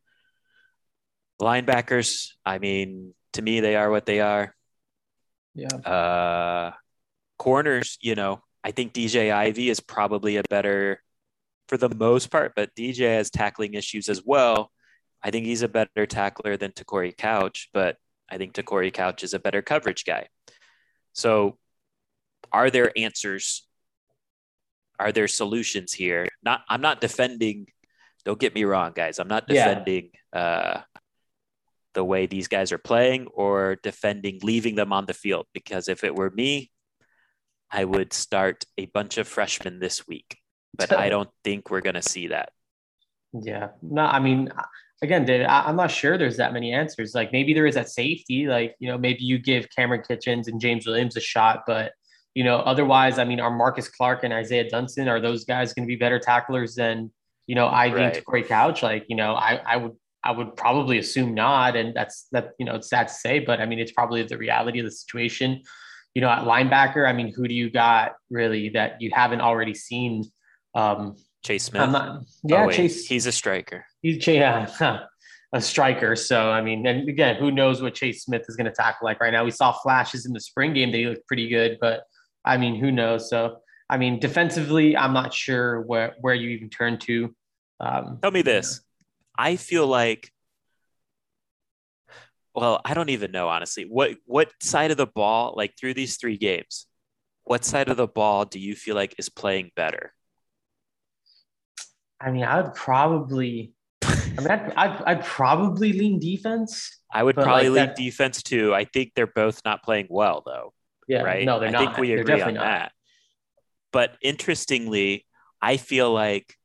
Linebackers, I mean, to me, they are what they are. Yeah. Uh, corners, you know, I think D J Ivey is probably a better, for the most part, but D J has tackling issues as well. I think he's a better tackler than Takori Couch, but I think Takori Couch is a better coverage guy. So are there answers? Are there solutions here? Not, I'm not defending, don't get me wrong, guys. I'm not defending yeah. uh, the way these guys are playing or defending leaving them on the field, because if it were me, I would start a bunch of freshmen this week, but I don't think we're going to see that. Yeah. No, I mean, again, David, I, I'm not sure there's that many answers. Like maybe there is at safety, like, you know, maybe you give Cameron Kitchens and James Williams a shot, but, you know, otherwise, I mean, are Marcus Clark and Isaiah Dunston, are those guys going to be better tacklers than, you know, Ivy Right. and Corey Couch? Like, you know, I, I would, I would probably assume not. And that's that, you know, it's sad to say, but I mean, it's probably the reality of the situation. You know, at linebacker, I mean, who do you got really that you haven't already seen? Um, Chase Smith. I'm not, yeah, Oh, wait, Chase. He's a striker. He's yeah, a striker. So I mean, and again, who knows what Chase Smith is going to tackle like right now? We saw flashes in the spring game; they looked pretty good, but I mean, who knows? So I mean, defensively, I'm not sure where where you even turn to. Um, Tell me this: I feel like, well, I don't even know honestly. What what side of the ball, like through these three games, what side of the ball do you feel like is playing better? I mean, I would probably. I mean, I'd, I'd, I'd probably lean defense. I would but probably like lean that- defense too. I think they're both not playing well, though. Yeah, right? no, they're I not. think we They're agree on definitely not. that. But interestingly, I feel like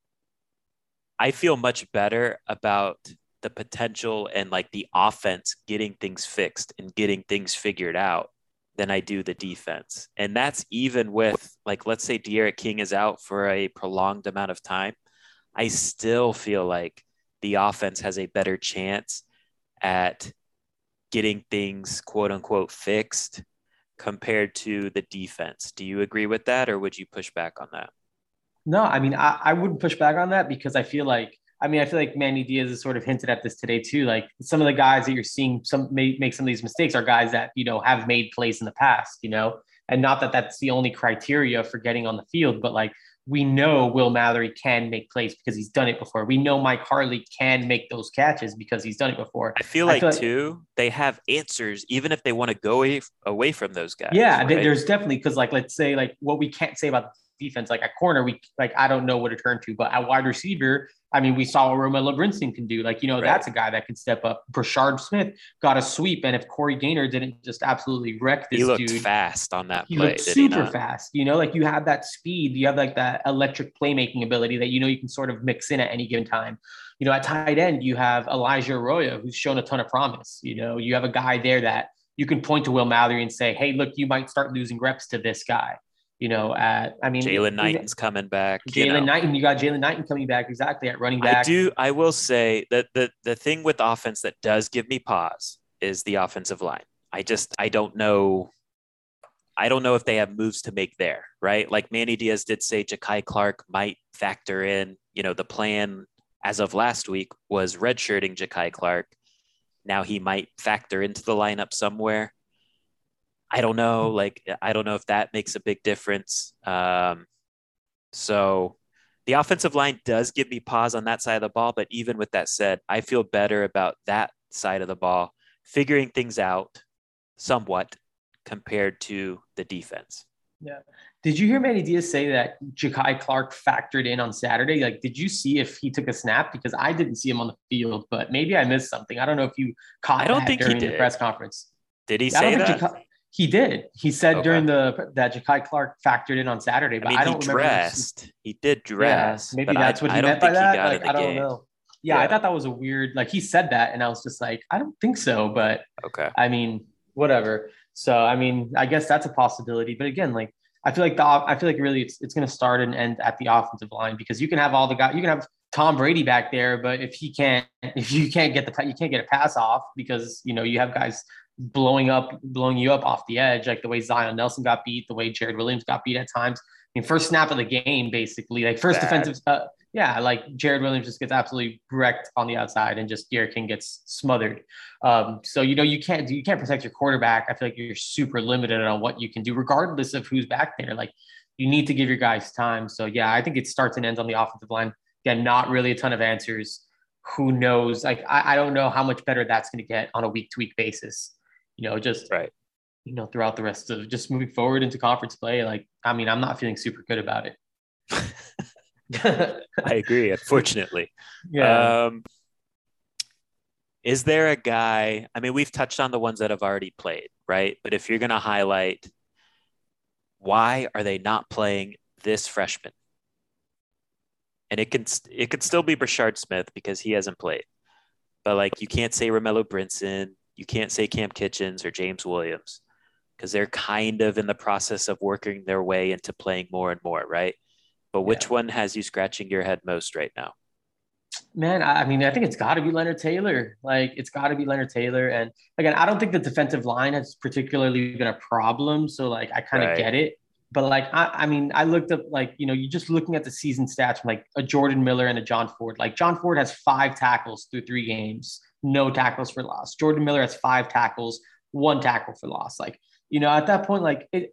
I feel much better about the potential and like the offense getting things fixed and getting things figured out than I do the defense. And that's even with, like, let's say De'Aaron King is out for a prolonged amount of time. I still feel like the offense has a better chance at getting things, quote unquote, fixed compared to the defense. Do you agree with that, or would you push back on that? No, I mean, I, I wouldn't push back on that because I feel like, I mean, I feel like Manny Diaz has sort of hinted at this today too. Like some of the guys that you're seeing some make, make some of these mistakes are guys that, you know, have made plays in the past, you know, and not that that's the only criteria for getting on the field, but like, we know Will Mallory can make plays because he's done it before. We know Mike Harley can make those catches because he's done it before. I feel like, I feel like too, they have answers, even if they want to go away, away from those guys. Yeah, right? there's definitely, because like, let's say like what we can't say about defense, like at corner, we like, I don't know what to turn to, but at wide receiver, I mean, we saw what Romeo Brinson can do. Like, you know, Right. that's a guy that can step up. Brashard Smith got a sweep. And if Corey Gaynor didn't just absolutely wreck this he looked dude, fast on that he play. looked did he super not? fast. You know, like you have that speed, you have like that electric playmaking ability that, you know, you can sort of mix in at any given time. You know, at tight end, you have Elijah Arroyo, who's shown a ton of promise. You know, you have a guy there that you can point to Will Mallory and say, hey, look, you might start losing reps to this guy. You know, at, I mean, Jalen Knighton's coming back. you Jalen know. Knighton, you got Jalen Knighton coming back exactly at running back. I do. I will say that the the thing with offense that does give me pause is the offensive line. I just I don't know. I don't know if they have moves to make there, right? Like Manny Diaz did say, Ja'Kai Clark might factor in. You know, the plan as of last week was redshirting Ja'Kai Clark. Now he might factor into the lineup somewhere. I don't know. Like, I don't know if that makes a big difference. Um, so the offensive line does give me pause on that side of the ball. But even with that said, I feel better about that side of the ball, figuring things out somewhat compared to the defense. Yeah. Did you hear Manny Diaz say that Ja'Kai Clark factored in on Saturday? Like, did you see if he took a snap? Because I didn't see him on the field, but maybe I missed something. I don't know if you caught I don't that think he during the did. press conference. Did he I don't say think that? Ja'Kai- he did. He said Okay. during the that Ja'Kai Clark factored in on Saturday, but I I, mean, don't he remember. dressed. He did dress. Yeah, maybe but that's I, what he I don't meant by think that. he got Like, in the I don't game. know. Yeah, Yeah. I thought that was a weird. Like he said that, and I was just like, I don't think so. But Okay. I mean, whatever. So I mean, I guess that's a possibility. But again, like I feel like the I feel like really it's it's going to start and end at the offensive line because you can have all the guys. You can have Tom Brady back there, but if he can't, if you can't get the you can't get a pass off because you know you have guys blowing up, blowing you up off the edge, like the way Zion Nelson got beat, the way Jared Williams got beat at times. I mean, first snap of the game, basically, like first Bad. defensive, uh, yeah, like Jared Williams just gets absolutely wrecked on the outside, and just De'Aaron King gets smothered. Um, so you know you can't do you can't protect your quarterback. I feel like you're super limited on what you can do, regardless of who's back there. Like you need to give your guys time. So yeah, I think it starts and ends on the offensive line. Again, not really a ton of answers. Who knows? Like I, I don't know how much better that's going to get on a week to week basis. You know, just Right. you know, throughout the rest of just moving forward into conference play. Like, I mean, I'm not feeling super good about it. I agree, unfortunately. Yeah. Um, is there a guy? I mean, we've touched on the ones that have already played, right? But if you're going to highlight, why are they not playing this freshman? and it can it could still be Brashard Smith because he hasn't played. But like you can't say Romello Brinson, you can't say Cam Kitchens or James Williams because they're kind of in the process of working their way into playing more and more, right? But which yeah. one has you scratching your head most right now? Man, I mean, I think it's got to be Leonard Taylor. Like, it's got to be Leonard Taylor. And again, I don't think the defensive line has particularly been a problem. So, like, I kind of right. get it. But, like, I, I mean, I looked up, like, you know, you're just looking at the season stats from, like, a Jordan Miller and a John Ford. Like, John Ford has five tackles through three games, no tackles for loss. Jordan Miller has five tackles, one tackle for loss. Like, you know, at that point, like, it,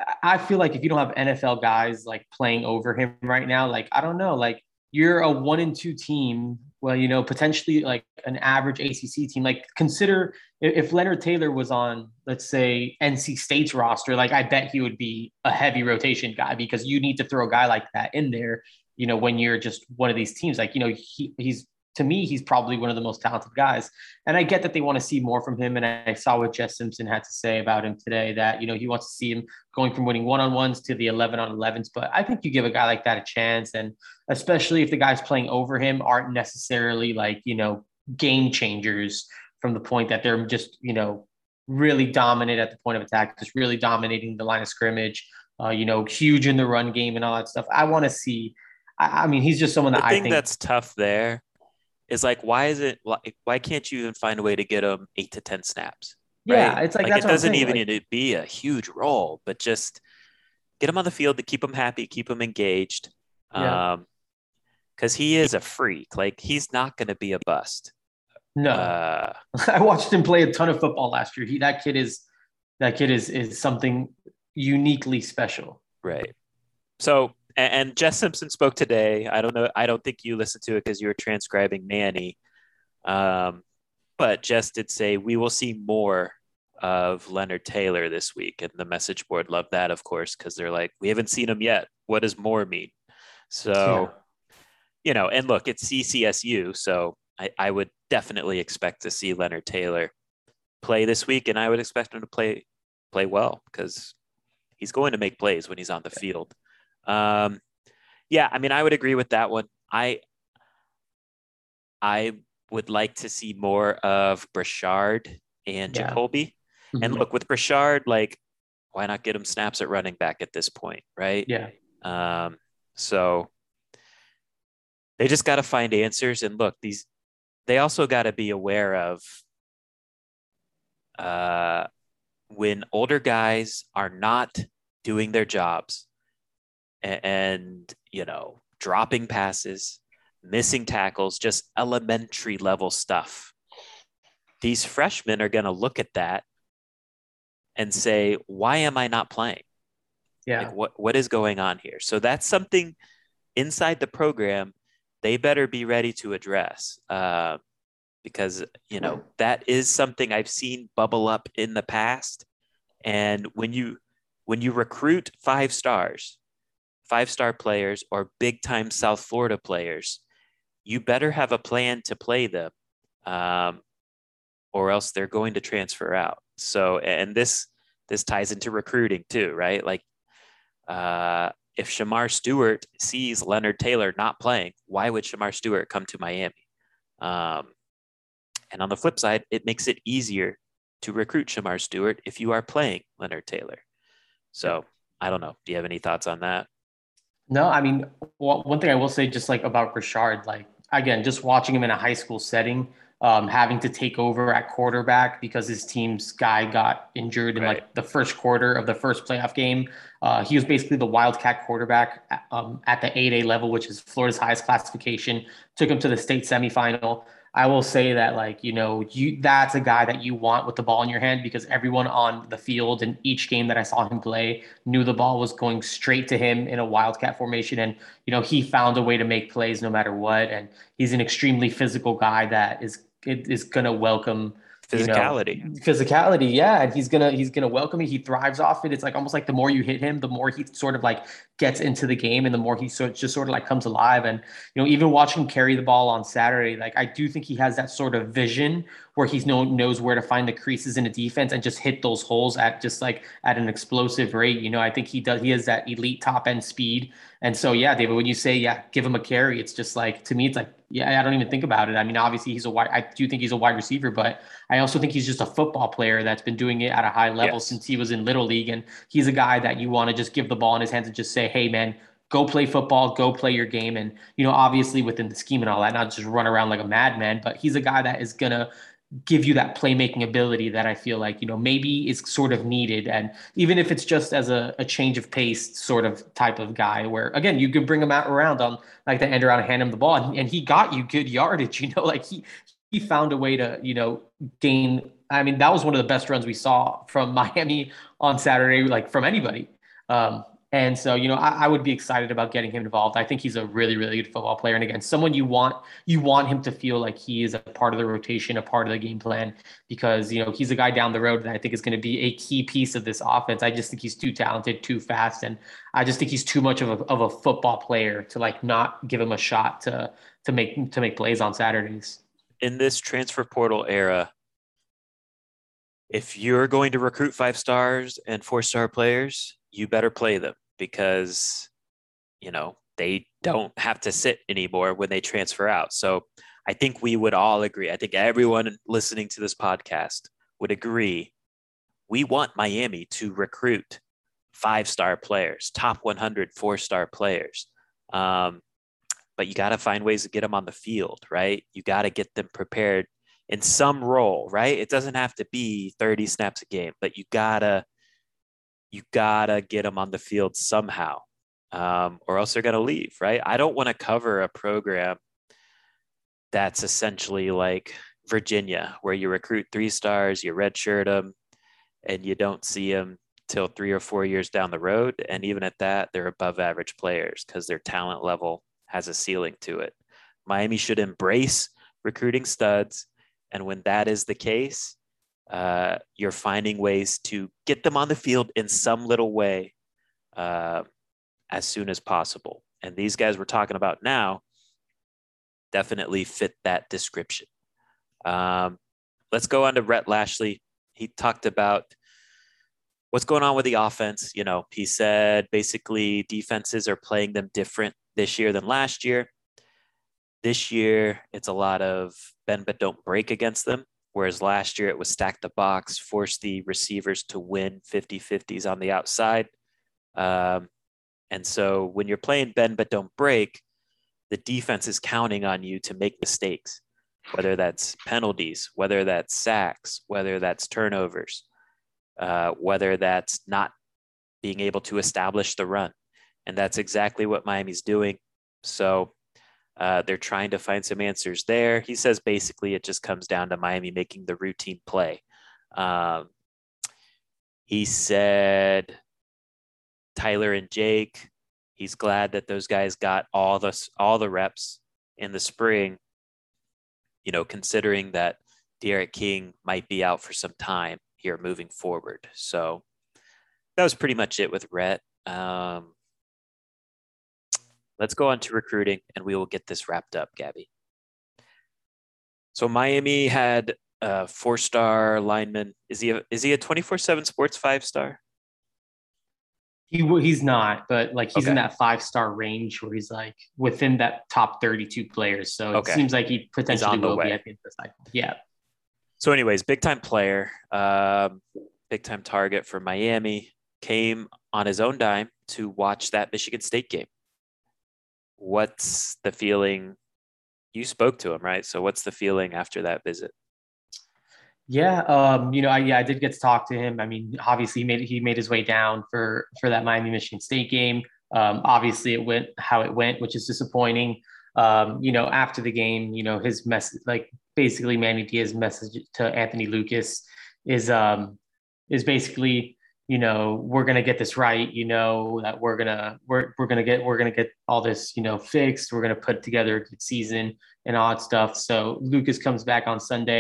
I feel like if you don't have N F L guys, like, playing over him right now, like, I don't know, like, you're a one and two team. Well, you know, potentially like an average A C C team. Like consider if Leonard Taylor was on, let's say, N C State's roster, like I bet he would be a heavy rotation guy because you need to throw a guy like that in there, you know, when you're just one of these teams. Like, you know, he, he's, to me, he's probably one of the most talented guys. And I get that they want to see more from him. And I saw what Jess Simpson had to say about him today, that, you know, he wants to see him going from winning one-on-ones to the eleven on elevens. But I think you give a guy like that a chance. And especially if the guys playing over him aren't necessarily like, you know, game changers from the point that they're just, you know, really dominant at the point of attack, just really dominating the line of scrimmage, uh, you know, huge in the run game and all that stuff. I want to see, I, I mean, he's just someone that I I think, think that's tough there. Is like, why is it, why, why can't you even find a way to get them eight to ten snaps? Right? Yeah, it's like, like that's it doesn't even like, need to be a huge role, but just get him on the field to keep him happy, keep him engaged. Yeah. Um, because he is a freak. Like, he's not going to be a bust. No, uh, I watched him play a ton of football last year. He, that kid is, that kid is, is something uniquely special. Right. So, and Jess Simpson spoke today. I don't know. I don't think you listened to it because you were transcribing Manny. Um, but Jess did say we will see more of Leonard Taylor this week. And the message board loved that, of course, because they're like, we haven't seen him yet. What does more mean? So, yeah. you know, and look, it's C C S U. So I, I would definitely expect to see Leonard Taylor play this week. And I would expect him to play, play well because he's going to make plays when he's on the field. Um, yeah, I mean, I would agree with that one. I, I would like to see more of Brashard and Yeah. Jacoby. Mhm. And look, with Brashard, like, why not get him snaps at running back at this point, right? Yeah. Um, so they just got to find answers. And look, these, they also got to be aware of, uh, when older guys are not doing their jobs, and, you know, dropping passes, missing tackles, just elementary level stuff. These freshmen are going to look at that and say, why am I not playing? Yeah. Like, what, what is going on here? So that's something inside the program they better be ready to address, uh, because, you know, that is something I've seen bubble up in the past. And when you, when you recruit five stars, five-star players or big-time South Florida players, you better have a plan to play them, um, or else they're going to transfer out. So, and this this ties into recruiting too, right? Like, uh, if Shamar Stewart sees Leonard Taylor not playing, why would Shamar Stewart come to Miami? Um, and on the flip side, it makes it easier to recruit Shamar Stewart if you are playing Leonard Taylor. So, I don't know. Do you have any thoughts on that? No, I mean, well, one thing I will say just like about Brashard, like, again, just watching him in a high school setting, um, having to take over at quarterback because his team's guy got injured in Right. like the first quarter of the first playoff game. Uh, he was basically the Wildcat quarterback um, at the eight A level, which is Florida's highest classification, took him to the state semifinal. I will say that, like, you know, you that's a guy that you want with the ball in your hand because everyone on the field in each game that I saw him play knew the ball was going straight to him in a Wildcat formation. And, you know, he found a way to make plays no matter what. And he's an extremely physical guy that is is going to welcome physicality, you know, physicality. Yeah. And he's going to, he's going to welcome it. He thrives off it. It's like almost like the more you hit him, the more he sort of like gets into the game and the more he sort just sort of like comes alive. And, you know, even watching him carry the ball on Saturday, like I do think he has that sort of vision where he's know, knows where to find the creases in a defense and just hit those holes at just like at an explosive rate. You know, I think he does, he has that elite top end speed. And so, yeah, David, when you say, yeah, give him a carry, it's just like, to me, it's like, yeah, I don't even think about it. I mean, obviously he's a wide, I do think he's a wide receiver, but I also think he's just a football player that's been doing it at a high level yes. since he was in Little League. And he's a guy that you want to just give the ball in his hands and just say, hey, man, go play football, go play your game. And, you know, obviously within the scheme and all that, not just run around like a madman, but he's a guy that is going to give you that playmaking ability that I feel like, you know, maybe is sort of needed. And even if it's just as a, a change of pace sort of type of guy where, again, you could bring him out around on like the end around and hand him the ball and, and he got you good yardage, you know, like he, he found a way to, you know, gain. I mean, that was one of the best runs we saw from Miami on Saturday, like from anybody. Um, And so, you know, I, I would be excited about getting him involved. I think he's a really, really good football player. And again, someone you want, you want him to feel like he is a part of the rotation, a part of the game plan, because, you know, he's a guy down the road that I think is going to be a key piece of this offense. I just think he's too talented, too fast. And I just think he's too much of a, of a football player to like not give him a shot to, to make, to make plays on Saturdays. In this transfer portal era, if you're going to recruit five stars and four star players, you better play them because, you know, they don't have to sit anymore when they transfer out. So I think we would all agree. I think everyone listening to this podcast would agree. We want Miami to recruit five-star players, top one hundred four-star players. Um, but you got to find ways to get them on the field, right? You got to get them prepared in some role, right? It doesn't have to be thirty snaps a game, but you gotta, you gotta get them on the field somehow, um, or else they're gonna leave, right? I don't want to cover a program that's essentially like Virginia, where you recruit three stars, you redshirt them, and you don't see them till three or four years down the road. And even at that, they're above average players because their talent level has a ceiling to it. Miami should embrace recruiting studs. And when that is the case, uh, you're finding ways to get them on the field in some little way uh, as soon as possible. And these guys we're talking about now definitely fit that description. Um, let's go on to Rhett Lashlee. He talked about what's going on with the offense. You know, he said basically defenses are playing them different this year than last year. This year, it's a lot of bend but don't break against them, whereas last year it was stack the box, force the receivers to win fifty-fifties on the outside. Um, and so when you're playing bend but don't break, the defense is counting on you to make mistakes, whether that's penalties, whether that's sacks, whether that's turnovers, uh, whether that's not being able to establish the run. And that's exactly what Miami's doing. So Uh, they're trying to find some answers there. He says basically it just comes down to Miami making the routine play. Um, he said Tyler and Jake, he's glad that those guys got all the, all the reps in the spring, you know, considering that D'Eriq King might be out for some time here moving forward. So that was pretty much it with Rhett. Um, Let's go on to recruiting, and we will get this wrapped up, Gabby. So Miami had a four-star lineman. Is he a, is he a twenty-four seven Sports five-star? He he's not, but like he's okay. in that five-star range where he's like within that top thirty-two players. So it okay. seems like he potentially will way. be at the end of the cycle. Yeah. So, anyways, big-time player, um, big-time target for Miami. Came on his own dime to watch that Michigan State game. What's the feeling? You spoke to him, right? So what's the feeling after that visit? Yeah. Um, you know, I, yeah, I did get to talk to him. I mean, obviously he made, he made his way down for, for that Miami Michigan State game. Um, obviously it went how it went, which is disappointing. Um, you know, after the game, you know, his message, like basically Manny Diaz's message to Anthony Lucas is, um, is basically, you know, we're going to get this right, you know, that we're going to, we're, we're going to get, we're going to get all this, you know, fixed. We're going to put together a good season and all that stuff. So Lucas comes back on Sunday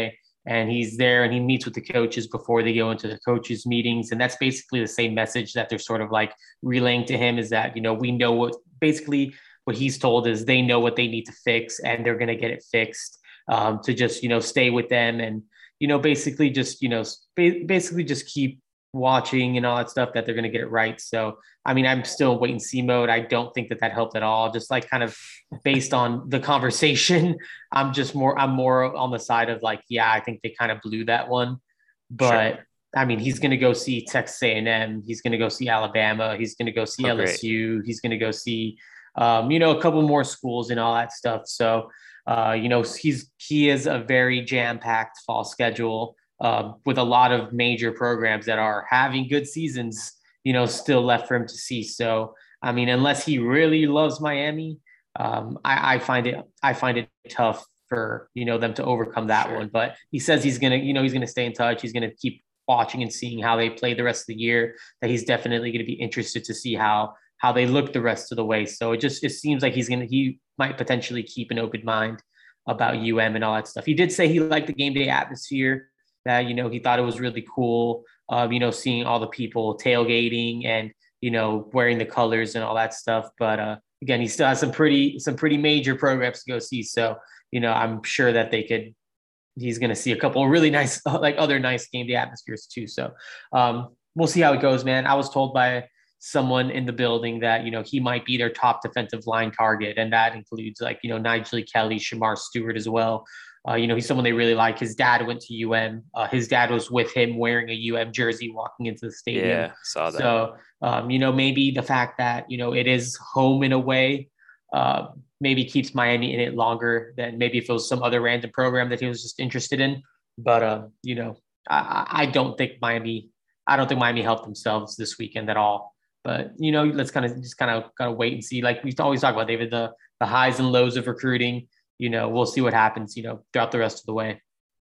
and he's there and he meets with the coaches before they go into the coaches meetings. And that's basically the same message that they're sort of like relaying to him, is that, you know, we know what basically what he's told is they know what they need to fix and they're going to get it fixed, um, to just, you know, stay with them and, you know, basically just, you know, basically just keep watching and all that stuff, that they're going to get it right. So, I mean, I'm still wait and see mode. I don't think that that helped at all. Just like kind of based on the conversation, I'm just more, I'm more on the side of like, yeah, I think they kind of blew that one. But sure. I mean, he's going to go see Texas A and M. He's going to go see Alabama. He's going to go see oh, L S U. Great. He's going to go see, um, you know, a couple more schools and all that stuff. So, uh, you know, he's, he is a very jam-packed fall schedule. Uh, with a lot of major programs that are having good seasons, you know, still left for him to see. So, I mean, unless he really loves Miami, um, I, I find it, I find it tough for, you know, them to overcome that sure. one. But he says he's going to, you know, he's going to stay in touch. He's going to keep watching and seeing how they play the rest of the year, that he's definitely going to be interested to see how, how they look the rest of the way. So it just, it seems like he's going to, he might potentially keep an open mind about U M and all that stuff. He did say he liked the game day atmosphere. That, you know, he thought it was really cool, um, you know, seeing all the people tailgating and, you know, wearing the colors and all that stuff. But uh, again, he still has some pretty, some pretty major programs to go see. So, you know, I'm sure that they could, he's going to see a couple of really nice, like other nice game day atmospheres too. So um, we'll see how it goes, man. I was told by someone in the building that, you know, he might be their top defensive line target. And that includes like, you know, Nigel Kelly, Shamar Stewart as well. Uh, you know, he's someone they really like. His dad went to U M. Uh, his dad was with him wearing a U M jersey walking into the stadium. Yeah, saw that. So, um, you know, maybe the fact that, you know, it is home in a way, uh, maybe keeps Miami in it longer than maybe if it was some other random program that he was just interested in. But, uh, you know, I, I don't think Miami, I don't think Miami helped themselves this weekend at all. But, you know, let's kind of just kind of kind of wait and see. Like we always talk about, David, the the highs and lows of recruiting. You know, we'll see what happens, you know, throughout the rest of the way.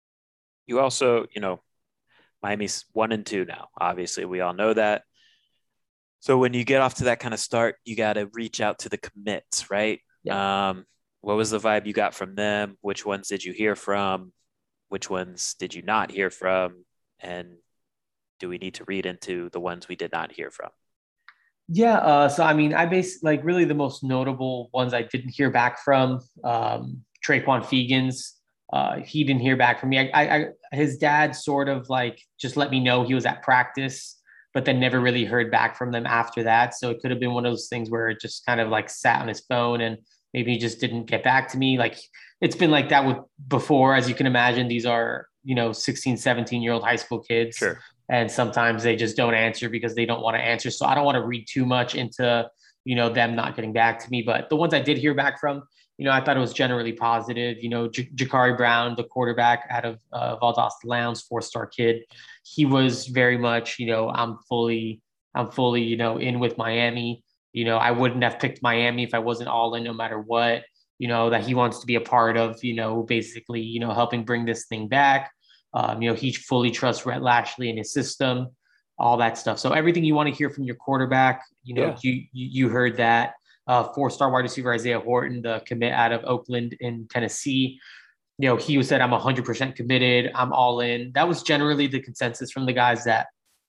You also, you know, Miami's one and two now. Obviously, we all know that. So when you get off to that kind of start, you got to reach out to the commits, right? Yeah. Um, what was the vibe you got from them? Which ones did you hear from? Which ones did you not hear from? And do we need to read into the ones we did not hear from? Yeah. Uh, so, I mean, I base like really the most notable ones I didn't hear back from, um, Traquan Fegans. Uh, he didn't hear back from me. I, I, I, his dad sort of like just let me know he was at practice, but then never really heard back from them after that. So it could have been one of those things where it just kind of like sat on his phone and maybe he just didn't get back to me. Like it's been like that with before, as you can imagine, these are, you know, sixteen, seventeen year old high school kids. Sure. And sometimes they just don't answer because they don't want to answer. So I don't want to read too much into, you know, them not getting back to me. But the ones I did hear back from, you know, I thought it was generally positive. You know, J- Jakari Brown, the quarterback out of uh, Valdosta Lowndes, four-star kid, he was very much, you know, I'm fully, I'm fully, you know, in with Miami. You know, I wouldn't have picked Miami if I wasn't all in no matter what, you know, that he wants to be a part of, you know, basically, you know, helping bring this thing back. Um, you know, he fully trusts Rhett Lashley and his system, all that stuff. So everything you want to hear from your quarterback, you know, yeah. you, you heard that. Uh, four-star wide receiver Isaiah Horton, the commit out of Oakland in Tennessee. You know, he said, I'm one hundred percent committed. I'm all in. That was generally the consensus from the guys that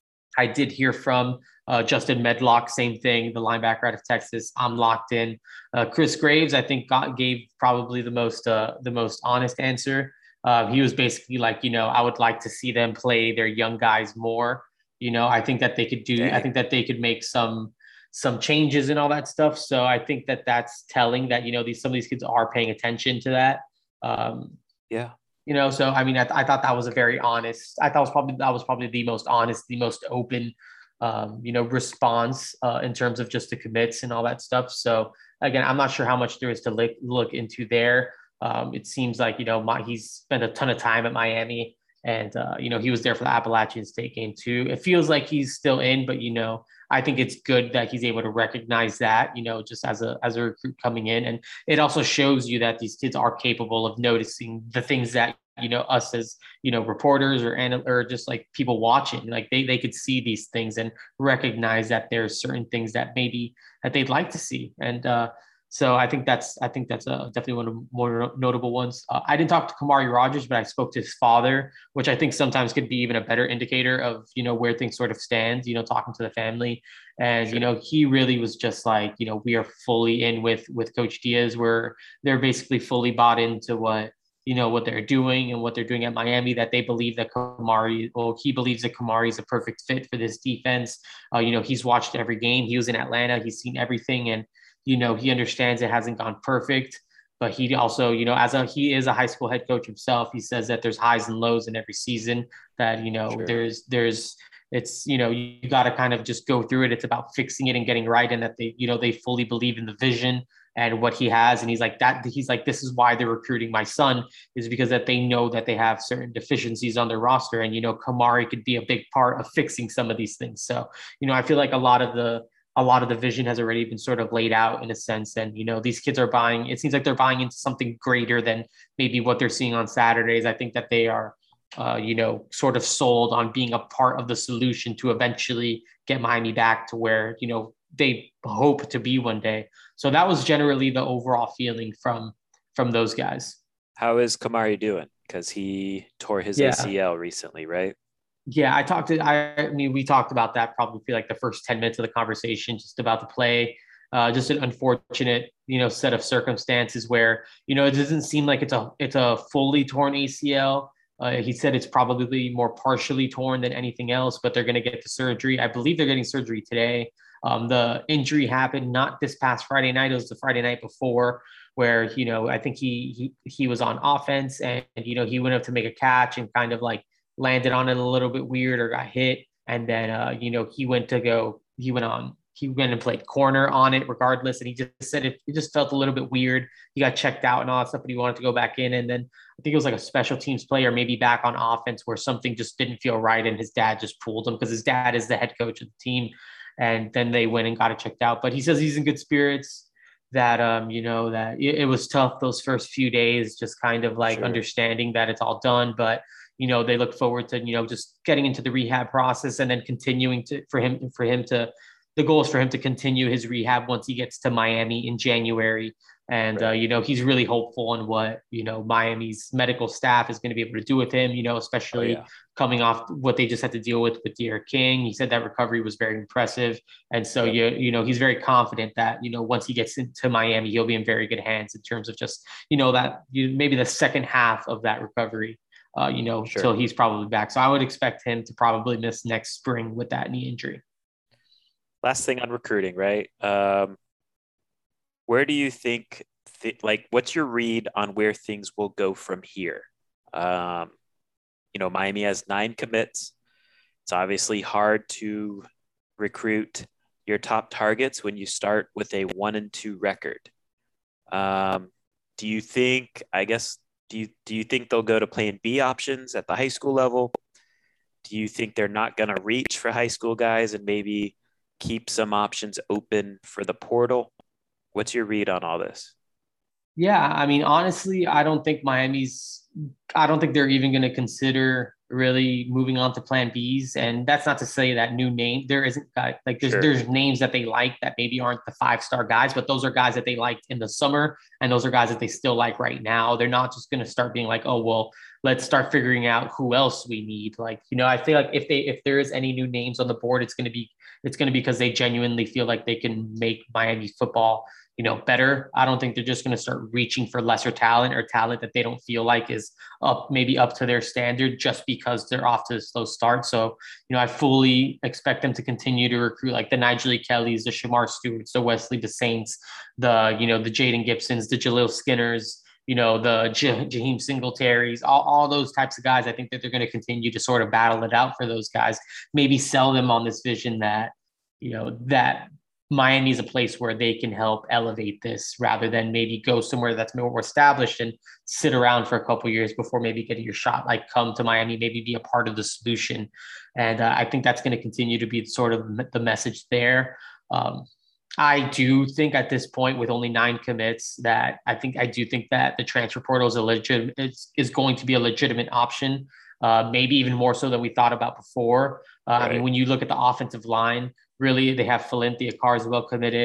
I did hear from. Uh, Justin Medlock, same thing, the linebacker out of Texas. I'm locked in. Uh, Chris Graves, I think, got, gave probably the most uh, the most honest answer. Uh, he was basically like, you know, I would like to see them play their young guys more. You know, I think that they could do. Dang. I think that they could make some. some changes and all that stuff. So I think that that's telling that, you know, these, some of these kids are paying attention to that. Um, yeah. You know, so, I mean, I, th- I thought that was a very honest, I thought was probably, that was probably the most honest, the most open, um, you know, response uh, in terms of just the commits and all that stuff. So again, I'm not sure how much there is to look, look into there. Um, it seems like, you know, my, he's spent a ton of time at Miami and, uh, you know, he was there for the Appalachian State game too. It feels like he's still in, but, you know, I think it's good that he's able to recognize that, you know, just as a, as a recruit coming in. And it also shows you that these kids are capable of noticing the things that, you know, us as, you know, reporters or, or just like people watching, like they, they could see these things and recognize that there's certain things that maybe that they'd like to see. And, uh, So I think that's I think that's uh, definitely one of the more notable ones. Uh, I didn't talk to Kamari Rogers, but I spoke to his father, which I think sometimes could be even a better indicator of, you know, where things sort of stand, you know, talking to the family. And, sure. you know, he really was just like, you know, we are fully in with with Coach Diaz, where they're basically fully bought into what, you know, what they're doing and what they're doing at Miami, that they believe that Kamari, well, he believes that Kamari is a perfect fit for this defense. Uh, you know, he's watched every game. He was in Atlanta. He's seen everything. And, you know, he understands it hasn't gone perfect, but he also, you know, as a, he is a high school head coach himself. He says that there's highs and lows in every season, that, you know, sure. there's, there's, it's, you know, you got to kind of just go through it. It's about fixing it and getting right. And that they, you know, they fully believe in the vision and what he has. And he's like that, he's like, this is why they're recruiting my son, is because that they know that they have certain deficiencies on their roster. And, you know, Kamari could be a big part of fixing some of these things. So, you know, I feel like a lot of the, a lot of the vision has already been sort of laid out in a sense. And, you know, these kids are buying, it seems like they're buying into something greater than maybe what they're seeing on Saturdays. I think that they are, uh, you know, sort of sold on being a part of the solution to eventually get Miami back to where, you know, they hope to be one day. So that was generally the overall feeling from, from those guys. How is Kamari doing? Because he tore his yeah. A C L recently, right? Yeah, I talked to, I mean, we talked about that probably for like the first ten minutes of the conversation, just about the play, uh, just an unfortunate, you know, set of circumstances where, you know, it doesn't seem like it's a, it's a fully torn A C L. Uh, he said it's probably more partially torn than anything else, but they're going to get the surgery. I believe they're getting surgery today. Um, the injury happened not this past Friday night. It was the Friday night before, where, you know, I think he, he, he was on offense and, you know, he went up to make a catch and kind of like landed on it a little bit weird or got hit. And then, uh, you know, he went to go, he went on, he went and played corner on it regardless. And he just said it, it just felt a little bit weird. He got checked out and all that stuff, but he wanted to go back in. And then I think it was like a special teams player, maybe back on offense, where something just didn't feel right. And his dad just pulled him because his dad is the head coach of the team. And then they went and got it checked out. But he says he's in good spirits, that, um, you know, that it, it was tough those first few days, just kind of like sure. understanding that it's all done. But, you know, they look forward to, you know, just getting into the rehab process and then continuing to, for him, for him to, the goal is for him to continue his rehab once he gets to Miami in January. And, right. uh, you know, he's really hopeful on what, you know, Miami's medical staff is going to be able to do with him, you know, especially oh, yeah. coming off what they just had to deal with with D'Eriq King. He said that recovery was very impressive. And so, yeah. you, you know, he's very confident that, you know, once he gets into Miami, he'll be in very good hands in terms of just, you know, that you, maybe the second half of that recovery, uh, you know, sure. till he's probably back. So I would expect him to probably miss next spring with that knee injury. Last thing on recruiting, right? Um, where do you think, th- like, what's your read on where things will go from here? Um, you know, Miami has nine commits. It's obviously hard to recruit your top targets when you start with a one and two record. Um, do you think, I guess, do you, do you think they'll go to plan B options at the high school level? Do you think they're not going to reach for high school guys and maybe keep some options open for the portal? What's your read on all this? Yeah, I mean, honestly, I don't think Miami's, I don't think they're even going to consider really moving on to plan Bs. And that's not to say that new name, there isn't like, there's, sure. there's names that they like that maybe aren't the five-star guys, but those are guys that they liked in the summer. And those are guys that they still like right now. They're not just going to start being like, oh, well, let's start figuring out who else we need. Like, you know, I feel like if they, if there is any new names on the board, it's going to be, it's going to be because they genuinely feel like they can make Miami football, you know, better. I don't think they're just going to start reaching for lesser talent or talent that they don't feel like is up, maybe up to their standard just because they're off to a slow start. So, you know, I fully expect them to continue to recruit like the Nigel Kellys, the Shamar Stewarts, the Wesley DeSaints, the, you know, the Jaden Gibsons, the Jaleel Skinners, you know, the J- Jaheim Singletaries, all, all those types of guys. I think that they're going to continue to sort of battle it out for those guys, maybe sell them on this vision that, you know, that Miami is a place where they can help elevate this rather than maybe go somewhere that's more established and sit around for a couple of years before maybe getting your shot, like come to Miami, maybe be a part of the solution. And uh, I think that's going to continue to be sort of the message there. Um, I do think at this point with only nine commits that I think, I do think that the transfer portal is a legit, is, is going to be a legitimate option. Uh, maybe even more so than we thought about before. Uh, right. I mean, when you look at the offensive line, really, they have Falente Carswell committed.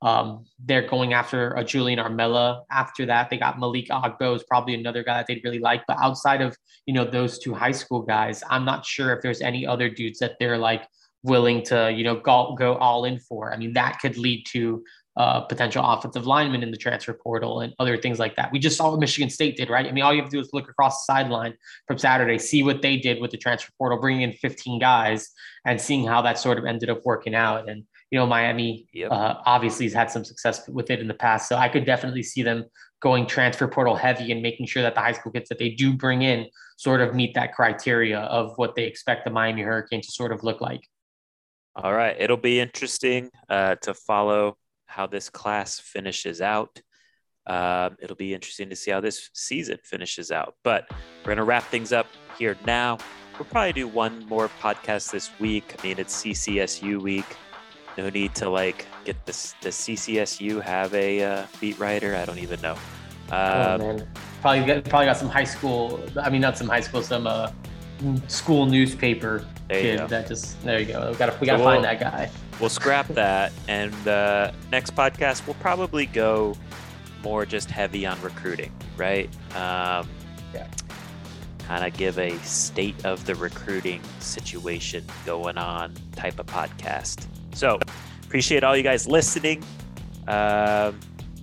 Um, they're going after a Julian Armella. After that, they got Malik Agbo is probably another guy that they'd really like. But outside of, you know, those two high school guys, I'm not sure if there's any other dudes that they're like willing to, you know, go, go all in for. I mean, that could lead to uh, potential offensive linemen in the transfer portal and other things like that. We just saw what Michigan State did, right? I mean, all you have to do is look across the sideline from Saturday, see what they did with the transfer portal, bringing in fifteen guys and seeing how that sort of ended up working out. And, you know, Miami yep. uh, obviously has had some success with it in the past. So I could definitely see them going transfer portal heavy and making sure that the high school kids that they do bring in sort of meet that criteria of what they expect the Miami Hurricanes to sort of look like. All right. It'll be interesting uh, to follow how this class finishes out. Um, it'll be interesting to see how this season finishes out. But we're going to wrap things up here now. We'll probably do one more podcast this week. I mean, it's C C S U week. No need to like get this. Does C C S U have a uh, beat writer? I don't even know. Um, oh, man. Probably got, probably got some high school. I mean, not some high school, some uh, school newspaper kid that just, there you go. We got to we got to so find we'll, that guy. We'll scrap that. And uh, next podcast, we'll probably go more just heavy on recruiting, right? Um, yeah. Kind of give a state of the recruiting situation going on type of podcast. So appreciate all you guys listening. Um,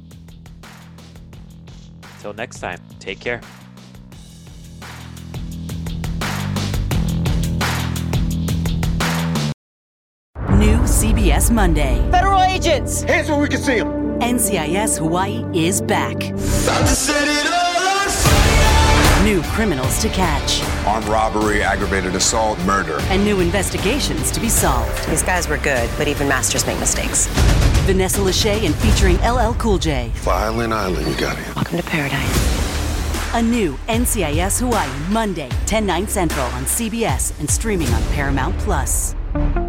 until next time, take care. New C B S Monday. Federal agents! Hands where we can see them! N C I S Hawaii is back. About to set it all on fire! New criminals to catch. Armed robbery, aggravated assault, murder. And new investigations to be solved. These guys were good, but even masters make mistakes. Vanessa Lachey and featuring L L Cool J. Violent Island, you got it. Welcome to paradise. A new N C I S Hawaii, Monday, ten, nine Central on C B S and streaming on Paramount Plus.